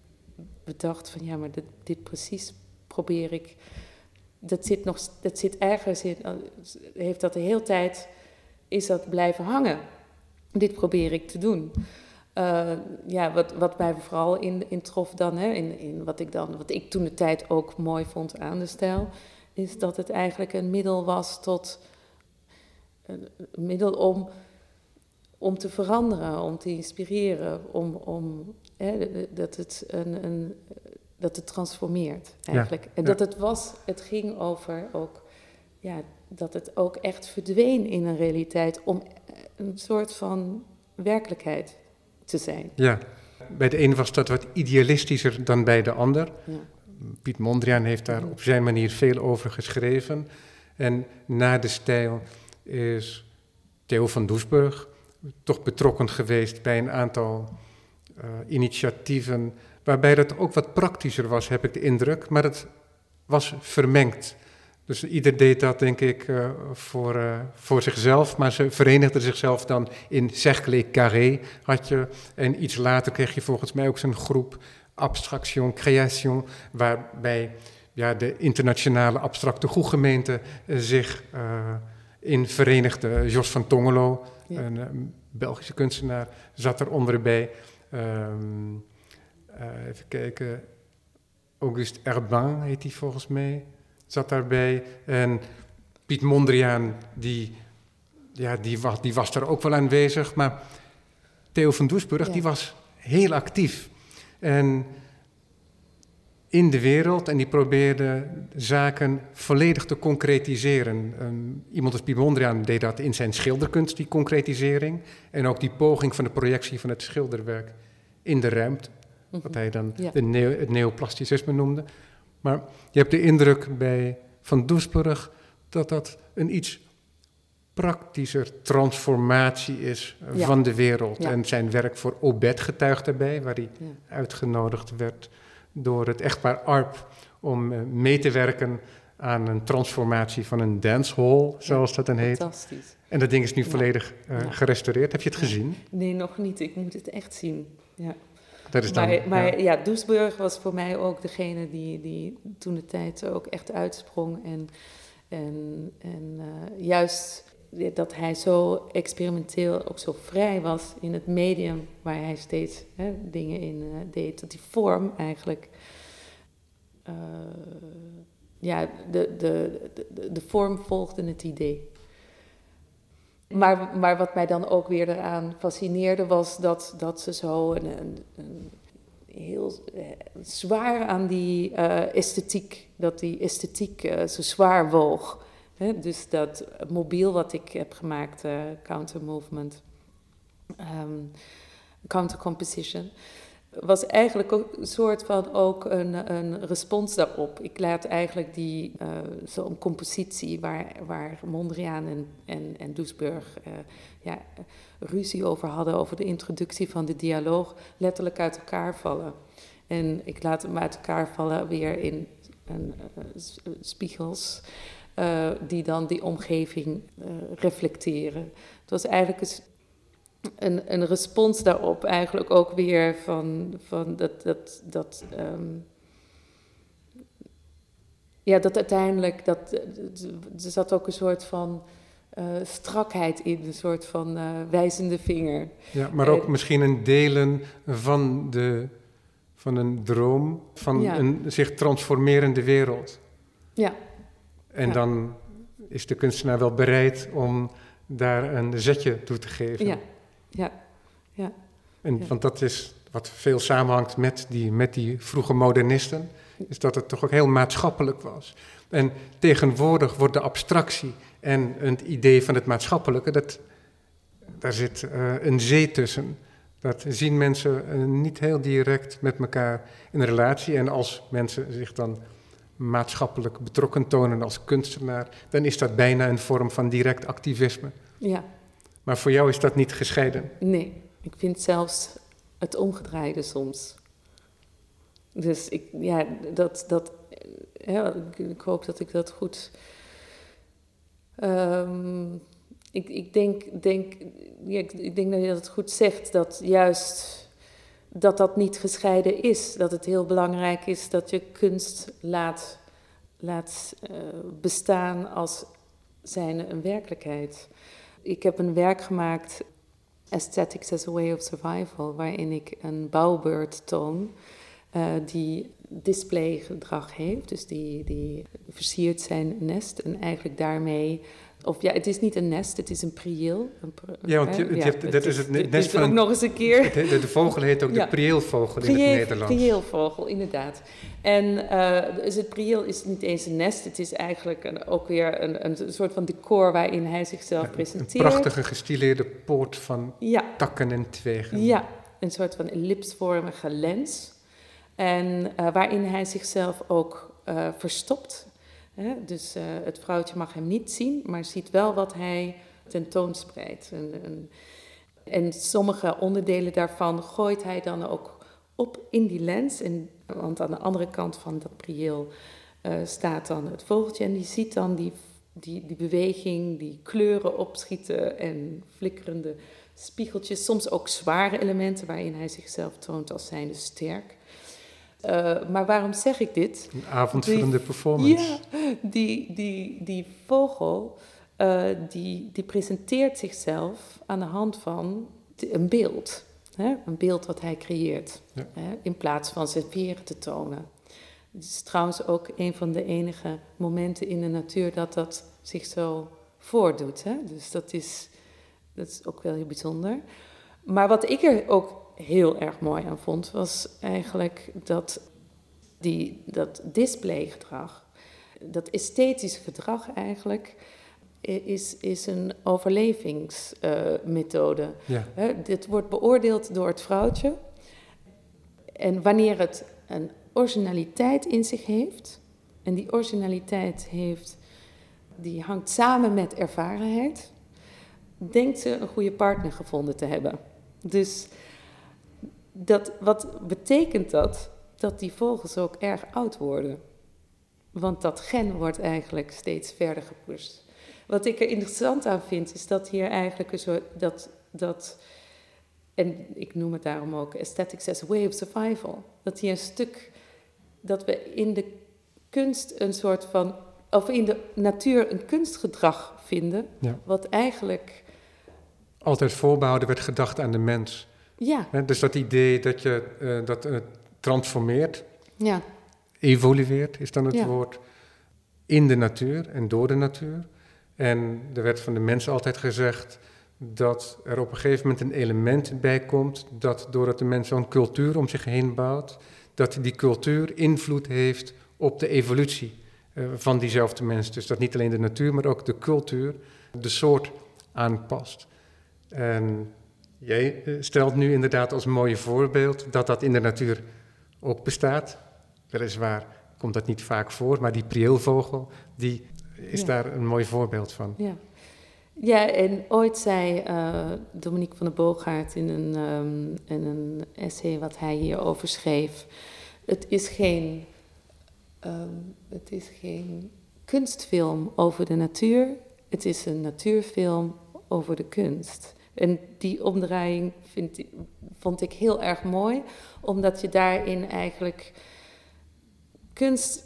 bedacht van ja, maar dit, dit precies probeer ik. Dat zit, nog, dat zit ergens in, heeft dat de hele tijd, is dat blijven hangen. Dit probeer ik te doen. Uh, ja, wat, wat mij vooral in, in trof dan, hè, in, in wat ik dan, wat ik toen de tijd ook mooi vond aan de stijl, is dat het eigenlijk een middel was tot, een middel om, om te veranderen, om te inspireren, om, om hè, dat het een, een, dat het transformeert eigenlijk. Ja, en ja. dat het was, het ging over ook, ja, dat het ook echt verdween in een realiteit om een soort van werkelijkheid te zijn. Ja, bij de ene was dat wat idealistischer dan bij de ander. Ja. Piet Mondriaan heeft daar op zijn manier veel over geschreven. En na de stijl is Theo van Doesburg toch betrokken geweest bij een aantal uh, initiatieven, waarbij dat ook wat praktischer was, heb ik de indruk, maar het was vermengd. Dus ieder deed dat, denk ik, uh, voor, uh, voor zichzelf, maar ze verenigden zichzelf dan in Cercle Carré, had je. En iets later kreeg je volgens mij ook zo'n groep Abstraction, Création, waarbij ja, de internationale abstracte goedgemeente uh, zich uh, in verenigde. Jos van Tongelo, ja. een uh, Belgische kunstenaar, zat er onderbij. Um, uh, even kijken, Auguste Herbin heet hij volgens mij, zat daarbij. En Piet Mondriaan, die, ja, die, was, die was daar ook wel aanwezig. Maar Theo van Doesburg, ja. die was heel actief. En in de wereld, en die probeerde zaken volledig te concretiseren. Um, iemand als Piet Mondriaan deed dat in zijn schilderkunst, die concretisering. En ook die poging van de projectie van het schilderwerk in de ruimte. Mm-hmm. Wat hij dan ja. de neo, het neoplasticisme noemde. Maar je hebt de indruk bij Van Doesburg dat dat een iets praktischer transformatie is ja. van de wereld. Ja. En zijn werk voor Obed getuigt daarbij, waar hij ja. uitgenodigd werd door het echtpaar Arp om uh, mee te werken aan een transformatie van een dancehall, zoals ja, dat dan heet. Fantastisch. En dat ding is nu ja. volledig uh, ja. gerestaureerd. Heb je het ja. gezien? Nee, nog niet. Ik moet het echt zien. Ja. Dat is dan, maar maar ja. ja, Doesburg was voor mij ook degene die, die toen de tijd ook echt uitsprong. En, En, en uh, juist dat hij zo experimenteel, ook zo vrij was in het medium waar hij steeds hè, dingen in uh, deed, dat die vorm eigenlijk, uh, ja, de, de, de, de vorm volgde het idee. Maar, maar wat mij dan ook weer eraan fascineerde was dat, dat ze zo een, een, een heel uh, zwaar aan die uh, esthetiek, dat die esthetiek uh, zo zwaar woog. He, dus dat mobiel wat ik heb gemaakt, uh, Counter Movement, um, Counter Composition, was eigenlijk ook een soort van ook een, een respons daarop. Ik laat eigenlijk die, uh, zo'n compositie waar, waar Mondriaan en, en, en Doesburg uh, ja, ruzie over hadden, over de introductie van de dialoog, letterlijk uit elkaar vallen. En ik laat hem uit elkaar vallen weer in een, uh, spiegels, uh, die dan die omgeving uh, reflecteren. Het was eigenlijk een, een respons daarop, eigenlijk ook weer van, van dat, dat, dat, um, ja, dat uiteindelijk, dat, er zat ook een soort van uh, strakheid in, een soort van uh, wijzende vinger. Ja, maar ook en, misschien een delen van, de, van een droom, van ja. een zich transformerende wereld. Ja. En ja. dan is de kunstenaar wel bereid om daar een zetje toe te geven. Ja, ja, ja. En, ja. Want dat is wat veel samenhangt met die, met die vroege modernisten, is dat het toch ook heel maatschappelijk was. En tegenwoordig wordt de abstractie en het idee van het maatschappelijke, dat, daar zit uh, een zee tussen. Dat zien mensen uh, niet heel direct met elkaar in relatie. En als mensen zich dan maatschappelijk betrokken tonen als kunstenaar, dan is dat bijna een vorm van direct activisme. Ja. Maar voor jou is dat niet gescheiden? Nee, ik vind zelfs het omgedraaide soms. Dus ik, ja, dat, dat, ja, ik, ik hoop dat ik dat goed... Um, ik, ik denk, denk, ja, ik, ik denk dat je dat goed zegt, dat juist dat dat niet gescheiden is. Dat het heel belangrijk is dat je kunst laat, laat uh, bestaan als zijnde een werkelijkheid. Ik heb een werk gemaakt, Aesthetics as a Way of Survival, waarin ik een bouwbeurt toon uh, die displaygedrag heeft. Dus die, die versiert zijn nest en eigenlijk daarmee... Of ja, het is niet een nest, het is een prieel. Een pr- ja, want je, ja, je hebt, het dat is, is het nest dus van... ook een, nog eens een keer... De, de, de vogel heet ook ja. de prieelvogel in Prieel, het Nederlands. Prieelvogel, inderdaad. En uh, dus het prieel is niet eens een nest, het is eigenlijk een, ook weer een, een soort van decor waarin hij zichzelf ja, presenteert. Een prachtige gestileerde poort van ja. takken en twegen. Ja, een soort van ellipsvormige lens. En uh, waarin hij zichzelf ook uh, verstopt. Hè? Dus uh, het vrouwtje mag hem niet zien, maar ziet wel wat hij tentoonspreidt. En, en, en sommige onderdelen daarvan gooit hij dan ook op in die lens. En, want aan de andere kant van dat prieel uh, staat dan het vogeltje. En die ziet dan die, die, die beweging, die kleuren opschieten en flikkerende spiegeltjes. Soms ook zware elementen waarin hij zichzelf toont als zijnde sterk. Uh, maar waarom zeg ik dit? Een avondvullende performance. Ja, die, die, die vogel uh, die, die presenteert zichzelf aan de hand van een beeld. Hè? Een beeld wat hij creëert. Ja. Hè? In plaats van zijn veren te tonen. Het is trouwens ook een van de enige momenten in de natuur dat dat zich zo voordoet. Hè? Dus dat is, dat is ook wel heel bijzonder. Maar wat ik er ook heel erg mooi aan vond, was eigenlijk dat, die, dat displaygedrag, dat esthetische gedrag eigenlijk, is, is een overlevingsmethode. Uh, ja. Dit wordt beoordeeld door het vrouwtje. En wanneer het een originaliteit in zich heeft, en die originaliteit heeft, die hangt samen met ervarenheid, denkt ze een goede partner gevonden te hebben. Dus dat, wat betekent dat? Dat die vogels ook erg oud worden. Want dat gen wordt eigenlijk steeds verder gepusht. Wat ik er interessant aan vind, is dat hier eigenlijk een soort... Dat, dat, en ik noem het daarom ook Aesthetics as a Way of Survival. Dat hier een stuk... Dat we in de kunst een soort van of in de natuur een kunstgedrag vinden, Ja. wat eigenlijk... Altijd voorbehouden werd gedacht aan de mens. Ja, Hè, dus dat idee dat je uh, dat het transformeert, ja, evolueert is dan het Ja. woord, in de natuur en door de natuur. En er werd van de mens altijd gezegd dat er op een gegeven moment een element bij komt, dat doordat de mens zo'n cultuur om zich heen bouwt, dat die cultuur invloed heeft op de evolutie uh, van diezelfde mens. Dus dat niet alleen de natuur, maar ook de cultuur, de soort aanpast. En jij uh, stelt nu inderdaad als mooi voorbeeld dat dat in de natuur ook bestaat. Weliswaar komt dat niet vaak voor, maar die prieelvogel, die is Ja. daar een mooi voorbeeld van. ja. Ja, en ooit zei uh, Dominique van der Boogaard in een, um, in een essay wat hij hierover schreef, het is geen, um, het is geen kunstfilm over de natuur, het is een natuurfilm over de kunst. En die omdraaiing vind, vond ik heel erg mooi, omdat je daarin eigenlijk kunst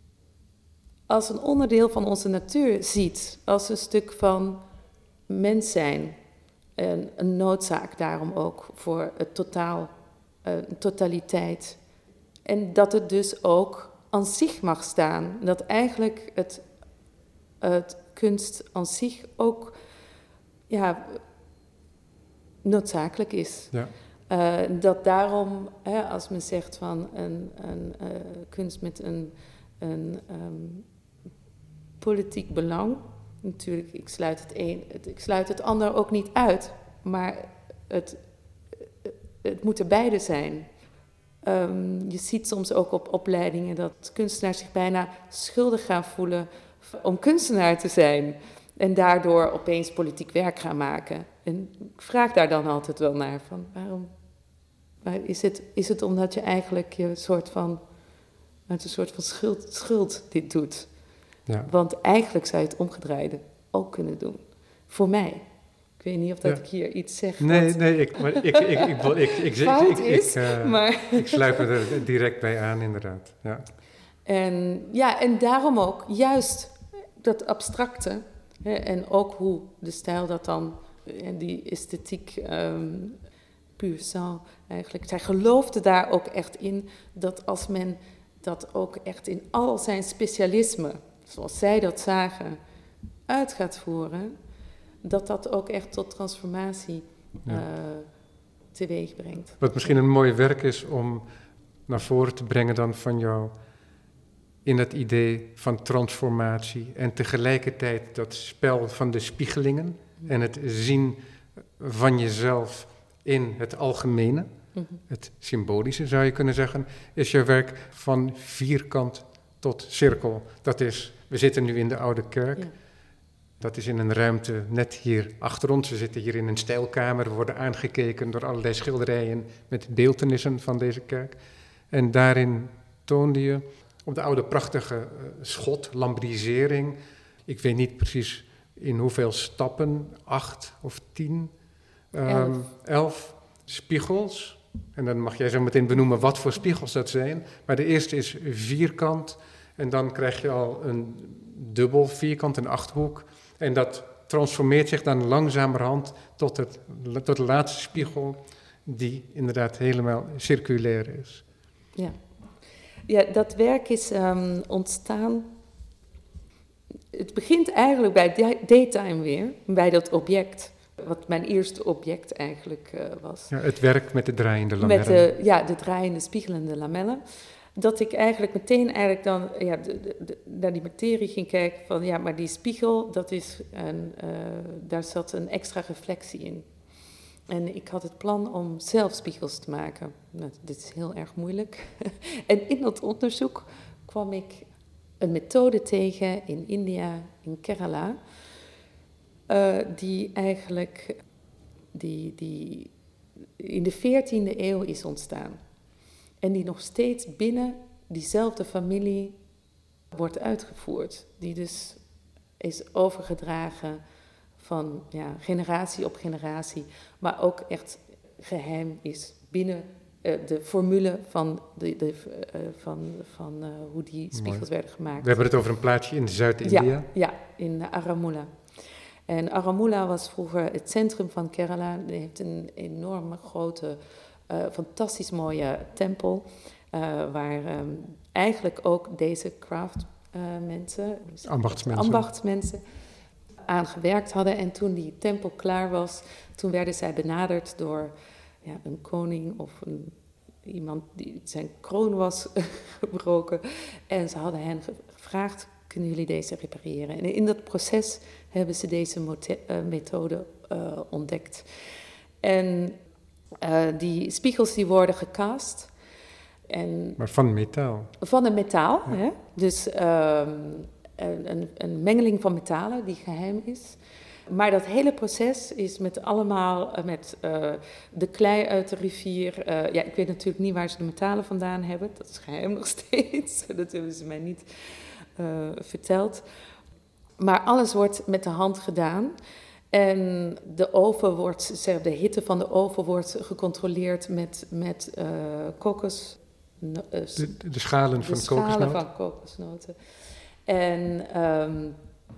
als een onderdeel van onze natuur ziet, als een stuk van mens zijn. En een noodzaak daarom ook voor het totaal, een totaliteit. En dat het dus ook aan zich mag staan. Dat eigenlijk het, het kunst aan zich ook ja, noodzakelijk is. Ja. Uh, dat daarom, hè, als men zegt van een, een uh, kunst met een, een um, politiek belang, natuurlijk, ik sluit het een, het, ik sluit het ander ook niet uit, maar het, het moeten beide zijn. Um, je ziet soms ook op opleidingen dat kunstenaars zich bijna schuldig gaan voelen om kunstenaar te zijn en daardoor opeens politiek werk gaan maken. En ik vraag daar dan altijd wel naar, van waarom? Maar is het, is het omdat je eigenlijk je soort van, uit een soort van schuld, schuld dit doet? Ja. Want eigenlijk zou je het omgedraaide ook kunnen doen. Voor mij. Ik weet niet of dat Ja. ik hier iets zeg. Nee, wat nee, ik, maar ik, ik, ik, ik, ik, ik, fout ik, ik, is, ik, uh, maar... ik sluit me er direct bij aan, inderdaad. Ja. En, ja, en daarom ook juist dat abstracte, hè, en ook hoe de stijl dat dan, en die esthetiek, um, puur sang eigenlijk. Zij geloofde daar ook echt in dat als men dat ook echt in al zijn specialisme, zoals zij dat zagen, uit gaat voeren, dat dat ook echt tot transformatie ja. uh, teweeg brengt. Wat misschien een mooi werk is om naar voren te brengen dan van jou in het idee van transformatie en tegelijkertijd dat spel van de spiegelingen en het zien van jezelf in het algemene, mm-hmm. het symbolische zou je kunnen zeggen, is je werk van vierkant tot cirkel. Dat is, we zitten nu in de Oude Kerk. Ja. Dat is in een ruimte net hier achter ons. We zitten hier in een stijlkamer. We worden aangekeken door allerlei schilderijen met beeltenissen van deze kerk. En daarin toonde je op de oude prachtige uh, schot, lambrisering. Ik weet niet precies in hoeveel stappen, acht of tien, um, elf. elf spiegels. En dan mag jij zo meteen benoemen wat voor spiegels dat zijn. Maar de eerste is vierkant. En dan krijg je al een dubbel vierkant, een achthoek. En dat transformeert zich dan langzamerhand tot, het, tot de laatste spiegel, die inderdaad helemaal circulair is. Ja, ja dat werk is um, ontstaan. Het begint eigenlijk bij Daytime weer, bij dat object, wat mijn eerste object eigenlijk uh, was. Ja, het werk met de draaiende lamellen. Met de, ja, de draaiende, spiegelende lamellen. Dat ik eigenlijk meteen eigenlijk dan ja, de, de, de, naar die materie ging kijken van ja, maar die spiegel, dat is een, uh, daar zat een extra reflectie in. En ik had het plan om zelf spiegels te maken. Nou, dit is heel erg moeilijk. En in dat onderzoek kwam ik een methode tegen in India, in Kerala, uh, die eigenlijk die, die in de veertiende eeuw is ontstaan. En die nog steeds binnen diezelfde familie wordt uitgevoerd. Die dus is overgedragen van ja, generatie op generatie. Maar ook echt geheim is binnen de formule van, de, de, uh, van, van uh, hoe die spiegels Mooi. werden gemaakt. We hebben het over een plaatsje in Zuid-India. Ja, ja, in Aramula. En Aramula was vroeger het centrum van Kerala. Die heeft een enorme grote, uh, fantastisch mooie tempel. Uh, waar um, eigenlijk ook deze craft uh, mensen, dus ambachtsmensen. ambachtsmensen, aan gewerkt hadden. En toen die tempel klaar was, toen werden zij benaderd door ja, een koning of een, iemand die zijn kroon was gebroken. En ze hadden hen gevraagd, kunnen jullie deze repareren? En in dat proces hebben ze deze mote- uh, methode uh, ontdekt. En uh, die spiegels die worden gecast. En maar van metaal. Van een metaal, ja. hè? Dus um, een, een mengeling van metalen die geheim is. Maar dat hele proces is met allemaal, uh, met uh, de klei uit de rivier. Uh, ja, ik weet natuurlijk niet waar ze de metalen vandaan hebben. Dat is geheim nog steeds. Dat hebben ze mij niet uh, verteld. Maar alles wordt met de hand gedaan. En de oven wordt, de hitte van de oven wordt gecontroleerd met, met uh, kokos. No, uh, de, de schalen van de schalen kokosnoot. van kokosnoten. En, um,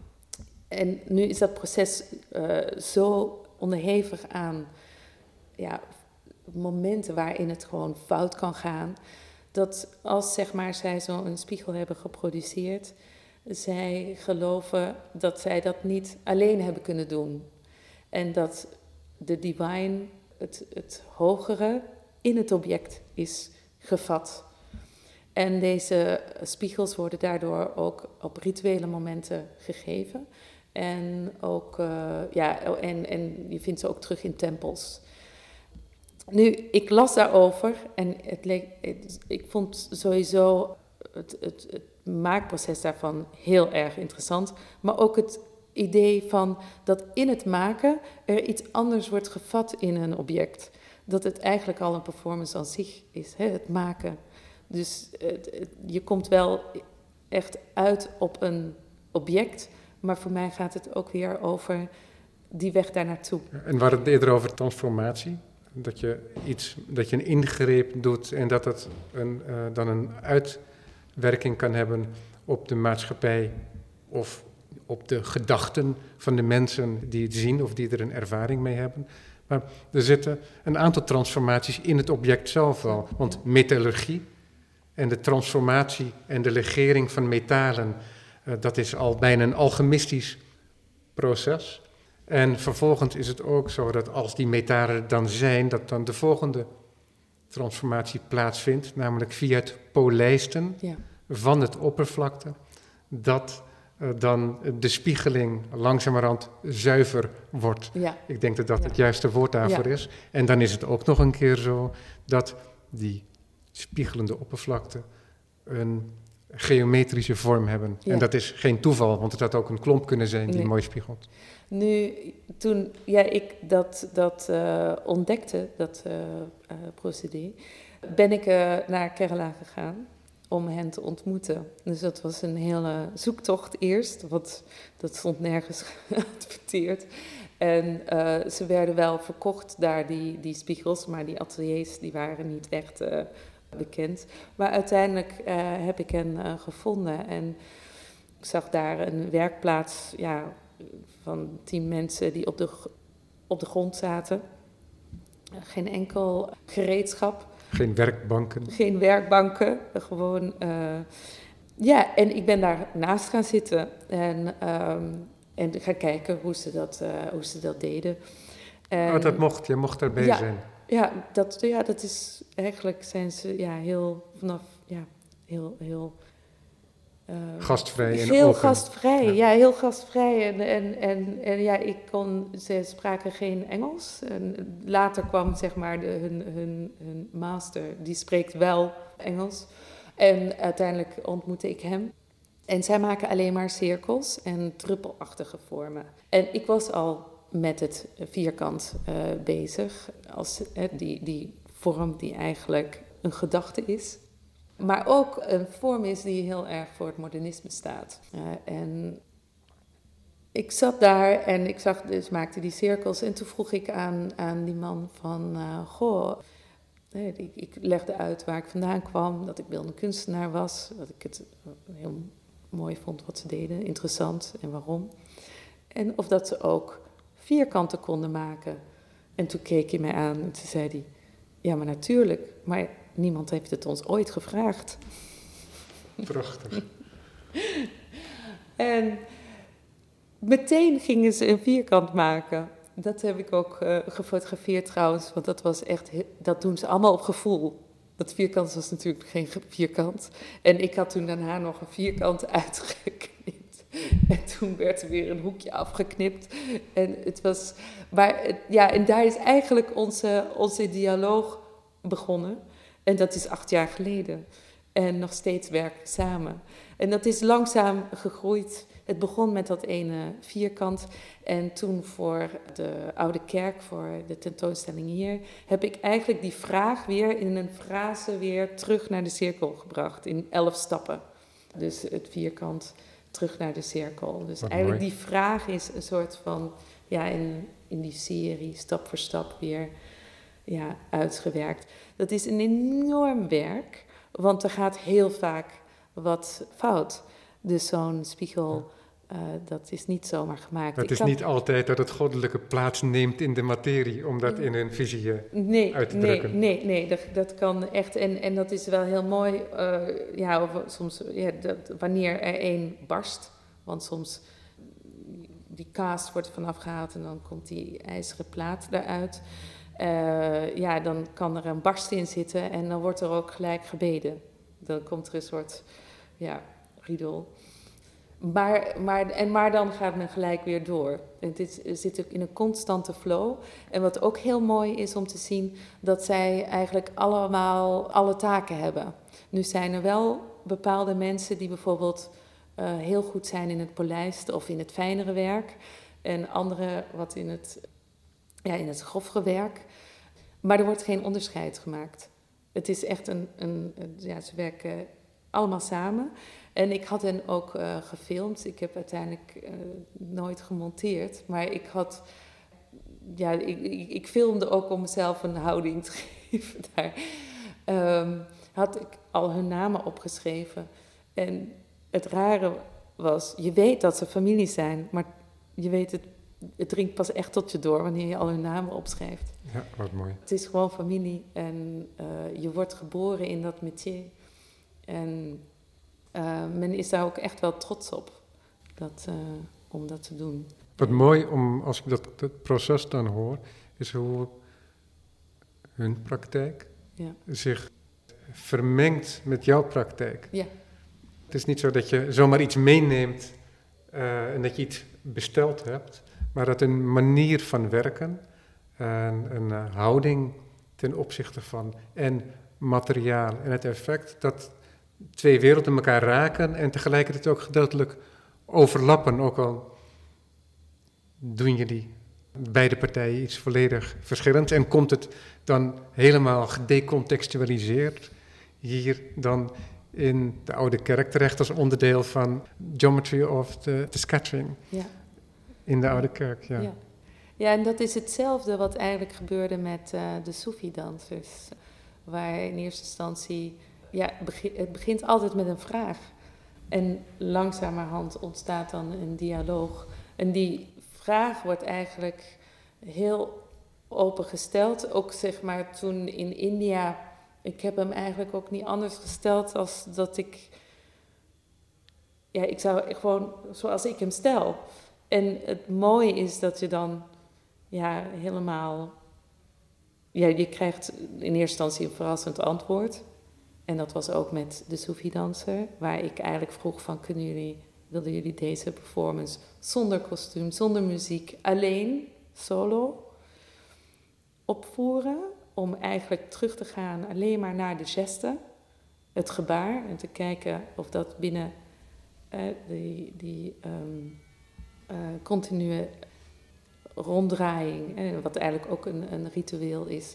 en nu is dat proces uh, zo onderhevig aan ja, momenten waarin het gewoon fout kan gaan, dat als zeg maar, zij zo'n spiegel hebben geproduceerd, zij geloven dat zij dat niet alleen hebben kunnen doen. En dat de divine, het, het hogere, in het object is gevat. En deze spiegels worden daardoor ook op rituele momenten gegeven. En, ook, uh, ja, en, en je vindt ze ook terug in tempels. Nu, ik las daarover en het leek, het, ik vond sowieso het, het, het maakproces daarvan heel erg interessant. Maar ook het idee van dat in het maken er iets anders wordt gevat in een object. Dat het eigenlijk al een performance aan zich is, hè, het maken. Dus het, het, je komt wel echt uit op een object, maar voor mij gaat het ook weer over die weg daar naartoe. En we hadden het eerder over transformatie. Dat je, iets, dat je een ingreep doet en dat het een, uh, dan een uitwerking kan hebben op de maatschappij of op de gedachten van de mensen die het zien of die er een ervaring mee hebben. Maar er zitten een aantal transformaties in het object zelf wel. Want metallurgie en de transformatie en de legering van metalen, uh, dat is al bijna een alchemistisch proces. En vervolgens is het ook zo dat als die metalen er dan zijn, dat dan de volgende transformatie plaatsvindt, namelijk via het polijsten ja. van het oppervlakte, dat uh, dan de spiegeling langzamerhand zuiver wordt. Ja. Ik denk dat dat ja. het juiste woord daarvoor ja. is. En dan is het ook nog een keer zo dat die spiegelende oppervlakte een geometrische vorm hebben. Ja. En dat is geen toeval, want het had ook een klomp kunnen zijn die nee. mooi spiegelt. Nu, toen ja, ik dat, dat uh, ontdekte, dat uh, uh, procedé, ben ik uh, naar Kerala gegaan om hen te ontmoeten. Dus dat was een hele zoektocht eerst, want dat stond nergens geadverteerd. En uh, ze werden wel verkocht daar, die, die spiegels, maar die ateliers die waren niet echt uh, bekend. Maar uiteindelijk uh, heb ik hen uh, gevonden en ik zag daar een werkplaats, ja, van tien mensen die op de, op de grond zaten. Geen enkel gereedschap. Geen werkbanken. Geen werkbanken, gewoon... Uh, ja, en ik ben daar naast gaan zitten en, um, en gaan kijken hoe ze dat, uh, hoe ze dat deden. En, oh, dat mocht, je mocht daarbij ja, zijn. Ja dat, ja, dat is... Eigenlijk zijn ze ja, heel... Vanaf... Ja, heel... heel Uh, gastvrij en heel open. gastvrij, ja. ja, heel gastvrij. En, en, en, en ja, ik kon, ze spraken geen Engels. En later kwam zeg maar de, hun, hun, hun master, die spreekt wel Engels. En uiteindelijk ontmoette ik hem. En zij maken alleen maar cirkels en druppelachtige vormen. En ik was al met het vierkant uh, bezig, als uh, die, die vorm die eigenlijk een gedachte is. Maar ook een vorm is die heel erg voor het modernisme staat. Uh, en ik zat daar en ik zag, dus maakte die cirkels. En toen vroeg ik aan, aan die man van, uh, goh, Nee, ik, ik legde uit waar ik vandaan kwam, dat ik beeldend kunstenaar was, dat ik het heel mooi vond wat ze deden, interessant en waarom. En of dat ze ook vierkanten konden maken. En toen keek hij mij aan en toen zei hij, ja, maar natuurlijk, maar niemand heeft het ons ooit gevraagd. Prachtig. En meteen gingen ze een vierkant maken. Dat heb ik ook uh, gefotografeerd trouwens, want dat was echt, dat doen ze allemaal op gevoel. Dat vierkant was natuurlijk geen vierkant. En ik had toen daarna nog een vierkant uitgeknipt. En toen werd er weer een hoekje afgeknipt. En het was, maar ja, en daar is eigenlijk onze, onze dialoog begonnen. En dat is acht jaar geleden. En nog steeds werken we samen. En dat is langzaam gegroeid. Het begon met dat ene vierkant. En toen voor de Oude Kerk, voor de tentoonstelling hier, heb ik eigenlijk die vraag weer in een frase weer terug naar de cirkel gebracht. In elf stappen. Dus het vierkant terug naar de cirkel. Dus Wat eigenlijk mooi. die vraag is een soort van, ja, in, in die serie stap voor stap weer ja, uitgewerkt. Dat is een enorm werk, want er gaat heel vaak wat fout. Dus zo'n spiegel, uh, dat is niet zomaar gemaakt. Het Ik is kan... niet altijd dat het goddelijke plaats neemt in de materie, om dat in een visie uh, nee, uit te nee, drukken. Nee, nee, dat, dat kan echt. En, en dat is wel heel mooi, uh, ja, of soms, ja, dat, wanneer er één barst. Want soms, die cast wordt vanaf gehaald en dan komt die ijzeren plaat eruit. Uh, ja, dan kan er een barst in zitten en dan wordt er ook gelijk gebeden. Dan komt er een soort, ja, riedel. Maar, maar, en, maar dan gaat men gelijk weer door. Het is, het zit ook in een constante flow. En wat ook heel mooi is om te zien, dat zij eigenlijk allemaal alle taken hebben. Nu zijn er wel bepaalde mensen die bijvoorbeeld uh, heel goed zijn in het polijsten of in het fijnere werk. En anderen wat in het, ja, in het grofere werk. Maar er wordt geen onderscheid gemaakt. Het is echt een, een, een ja, ze werken allemaal samen. En ik had hen ook uh, gefilmd. Ik heb uiteindelijk uh, nooit gemonteerd. Maar ik had... Ja, ik, ik, ik filmde ook om mezelf een houding te geven daar. Um, had ik al hun namen opgeschreven. En het rare was... Je weet dat ze familie zijn, maar je weet het... Het dringt pas echt tot je door wanneer je al hun namen opschrijft. Ja, wat mooi. Het is gewoon familie en uh, je wordt geboren in dat métier. En uh, men is daar ook echt wel trots op dat, uh, om dat te doen. Wat mooi, om, als ik dat, dat proces dan hoor, is hoe hun praktijk ja. zich vermengt met jouw praktijk. Ja. Het is niet zo dat je zomaar iets meeneemt uh, en dat je iets besteld hebt, maar dat een manier van werken, en een uh, houding ten opzichte van en materiaal en het effect, dat twee werelden elkaar raken en tegelijkertijd ook gedeeltelijk overlappen, ook al doen jullie beide partijen iets volledig verschillends en komt het dan helemaal gedecontextualiseerd hier dan in de Oude Kerk terecht als onderdeel van Geometry of the, the Sketching ja. in de Oude Kerk. Ja. Ja. Ja, en dat is hetzelfde wat eigenlijk gebeurde met uh, de Soefi-dansers, waar in eerste instantie, ja, begin, het begint altijd met een vraag en langzamerhand ontstaat dan een dialoog. En die vraag wordt eigenlijk heel open gesteld, ook zeg maar toen in India. Ik heb hem eigenlijk ook niet anders gesteld als dat ik... Ja, ik zou gewoon zoals ik hem stel. En het mooie is dat je dan ja, helemaal... Ja, je krijgt in eerste instantie een verrassend antwoord. En dat was ook met de Soefi-danser, waar ik eigenlijk vroeg van... Kunnen jullie, wilden jullie deze performance zonder kostuum, zonder muziek, alleen, solo, opvoeren... om eigenlijk terug te gaan alleen maar naar de geste, het gebaar... en te kijken of dat binnen uh, die, die um, uh, continue ronddraaiing... Eh, wat eigenlijk ook een, een ritueel is...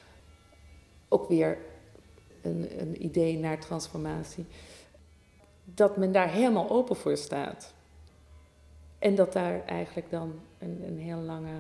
ook weer een, een idee naar transformatie... dat men daar helemaal open voor staat. En dat daar eigenlijk dan een, een heel lange...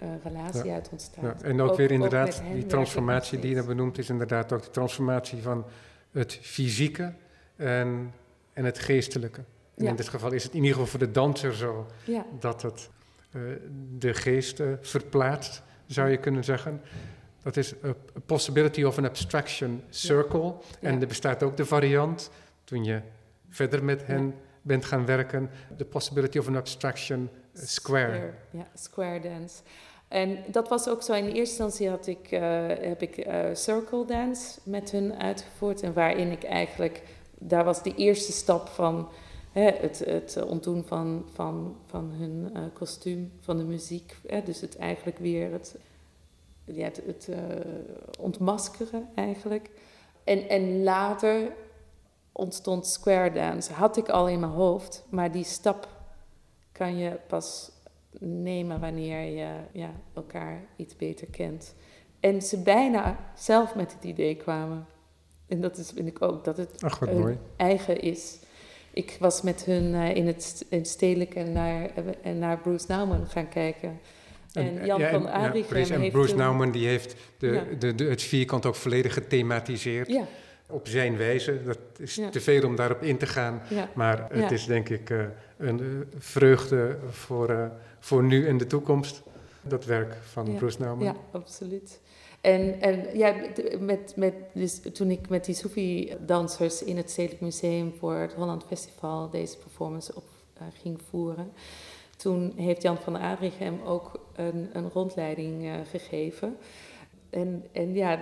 uh, relatie ja. uit ontstaat. Ja. En ook, ook weer inderdaad, ook die transformatie die je benoemd is inderdaad ook de transformatie van het fysieke en, en het geestelijke. En ja. in dit geval is het in ieder geval voor de danser zo ja. dat het uh, de geest uh, verplaatst, zou je kunnen zeggen. Dat is a, a possibility of an abstraction circle. Ja. En ja. er bestaat ook de variant, toen je verder met hen ja. bent gaan werken, the possibility of an abstraction square. Square, ja, square dance. En dat was ook zo, in eerste instantie had ik, uh, heb ik uh, circle dance met hun uitgevoerd. En waarin ik eigenlijk, daar was de eerste stap van hè, het, het ontdoen van, van, van hun uh, kostuum, van de muziek. Hè, dus het eigenlijk weer het, ja, het, het uh, ontmaskeren eigenlijk. En, en later ontstond square dance. Had ik al in mijn hoofd, maar die stap kan je pas nemen wanneer je ja, elkaar iets beter kent. En ze bijna zelf met het idee kwamen. En dat is, vind ik ook, dat het Ach, hun mooi. eigen is. Ik was met hun uh, in het, in het stedelijk en naar, en naar Bruce Nauman gaan kijken. En, en Jan ja, van Adrichem ja, en heeft Bruce toen, Nauman die heeft de, ja. de, de, het vierkant ook volledig gethematiseerd. Ja. Op zijn wijze. Dat is ja. te veel om daarop in te gaan. Ja. Maar het ja. is denk ik uh, een uh, vreugde voor, uh, voor nu en de toekomst. Dat werk van ja. Bruce Nauman. Ja, absoluut. En, en ja, met, met, dus toen ik met die Soefi-dansers in het Stedelijk Museum voor het Holland Festival deze performance op uh, ging voeren, toen heeft Jan van Adrichem ook een, een rondleiding uh, gegeven. En, en ja,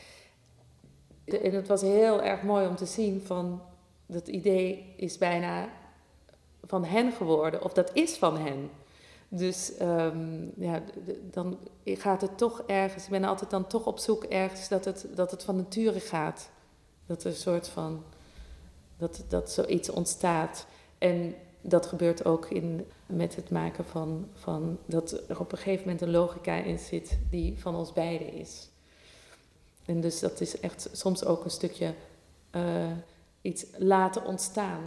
de, en het was heel erg mooi om te zien van, dat idee is bijna van hen geworden, of dat is van hen. Dus um, ja, dan gaat het toch ergens, ik ben altijd dan toch op zoek ergens dat het, dat het van nature gaat. Dat er een soort van, dat, dat zoiets ontstaat. En dat gebeurt ook in, met het maken van, van, dat er op een gegeven moment een logica in zit die van ons beiden is. En dus dat is echt soms ook een stukje uh, iets laten ontstaan.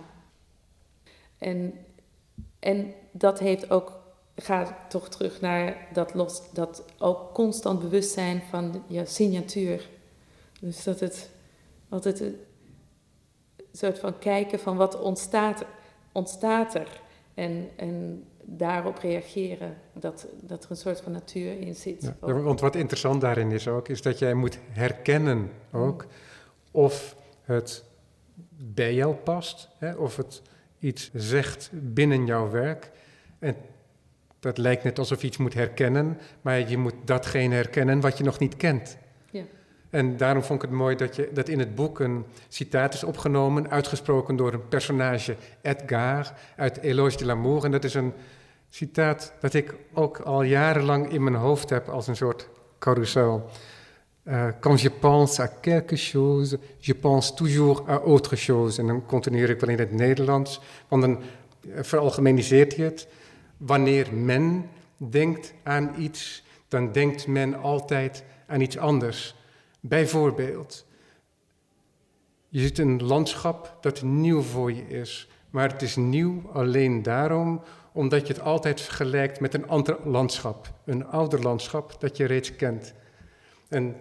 En, en dat heeft ook, gaat toch terug naar dat, los, dat ook constant bewustzijn van je signatuur. Dus dat het altijd een soort van kijken van wat ontstaat er. Ontstaat er en, en daarop reageren, dat, dat er een soort van natuur in zit. Ja, want wat interessant daarin is ook, is dat jij moet herkennen ook mm. of het bij jou past, hè, of het iets zegt binnen jouw werk. En dat lijkt net alsof je iets moet herkennen, maar je moet datgene herkennen wat je nog niet kent. Ja. En daarom vond ik het mooi dat, je, dat in het boek een citaat is opgenomen, uitgesproken door een personage, Edgar, uit Éloge de l'amour. En dat is een citaat dat ik ook al jarenlang in mijn hoofd heb als een soort carousel. Uh, quand je pense à quelque chose, je pense toujours à autre chose. En dan continueer ik wel in het Nederlands, want dan veralgemeniseert hij het. Wanneer men denkt aan iets, dan denkt men altijd aan iets anders. Bijvoorbeeld, je ziet een landschap dat nieuw voor je is, maar het is nieuw alleen daarom omdat je het altijd vergelijkt met een ander landschap, een ouder landschap dat je reeds kent. En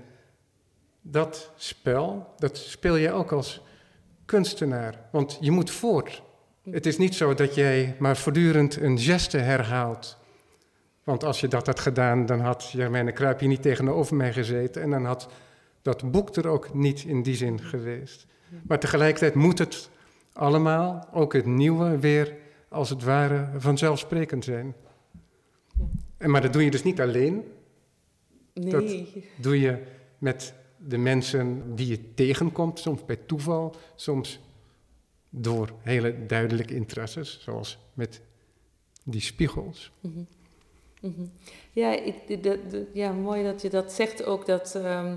dat spel, dat speel je ook als kunstenaar, want je moet voort. Het is niet zo dat jij maar voortdurend een geste herhaalt. Want als je dat had gedaan, dan had Germaine Kruip hier niet tegenover mij gezeten en dan had dat boek er ook niet in die zin geweest. Maar tegelijkertijd moet het allemaal, ook het nieuwe, weer als het ware vanzelfsprekend zijn. En, maar dat doe je dus niet alleen. Nee. Dat doe je met de mensen die je tegenkomt, soms bij toeval, soms door hele duidelijke interesses, zoals met die spiegels. Mm-hmm. Mm-hmm. Ja, ik, de, de, ja, mooi dat je dat zegt ook, dat, um,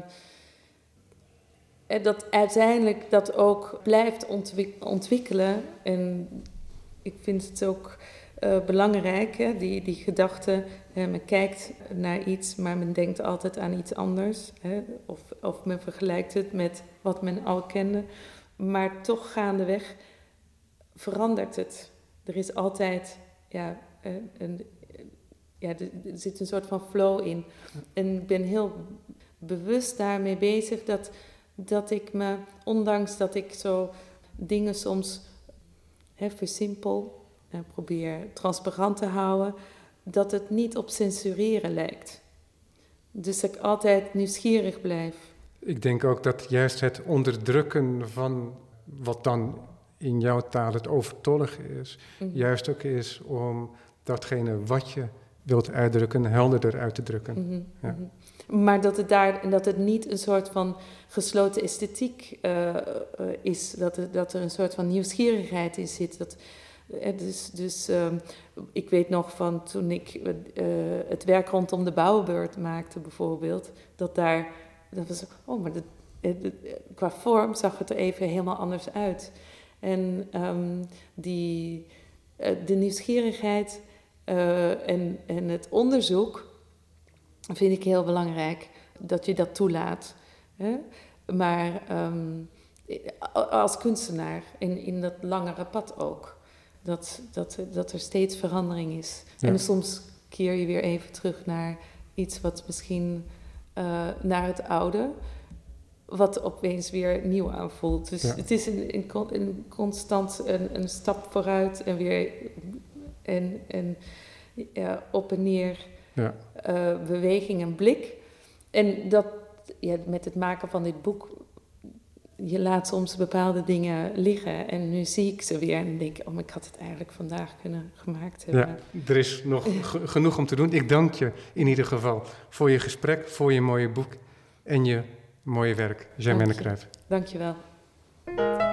dat uiteindelijk dat ook blijft ontwik- ontwikkelen. En ik vind het ook uh, belangrijk, hè, die, die gedachte, hè, men kijkt naar iets, maar men denkt altijd aan iets anders. Hè, of, of men vergelijkt het met wat men al kende. Maar toch gaandeweg verandert het. Er is altijd ja, een, ja, er, er zit een soort van flow in. En ik ben heel bewust daarmee bezig dat, dat ik me, ondanks dat ik zo dingen soms hè, versimpel en probeer transparant te houden, dat het niet op censureren lijkt. Dus dat ik altijd nieuwsgierig blijf. Ik denk ook dat juist het onderdrukken van wat dan in jouw taal het overtollige is, mm-hmm. juist ook is om datgene wat je wilt uitdrukken, helderder uit te drukken. Mm-hmm. Ja. Mm-hmm. Maar dat het, daar, dat het niet een soort van gesloten esthetiek uh, uh, is, dat er, dat er een soort van nieuwsgierigheid in zit. Dat, uh, dus dus uh, ik weet nog van toen ik uh, het werk rondom de Bouwenbeurt maakte bijvoorbeeld, dat daar, dat was, oh, maar dat, uh, qua vorm zag het er even helemaal anders uit. En um, die, uh, de nieuwsgierigheid uh, en, en het onderzoek vind ik heel belangrijk, dat je dat toelaat. Hè? Maar um, als kunstenaar, in, in dat langere pad ook, dat, dat, dat er steeds verandering is. Ja. En soms keer je weer even terug naar iets wat misschien uh, naar het oude, wat opeens weer nieuw aanvoelt. Dus ja. het is een, een, een constant een, een stap vooruit en weer en, en ja, op en neer ja. uh, beweging en blik. En dat ja, met het maken van dit boek, je laat soms bepaalde dingen liggen en nu zie ik ze weer en denk, oh, maar ik had het eigenlijk vandaag kunnen gemaakt hebben. Ja, er is nog g- genoeg om te doen. Ik dank je in ieder geval voor je gesprek, voor je mooie boek en je mooie werk. Germaine Cruijff. Dank je wel.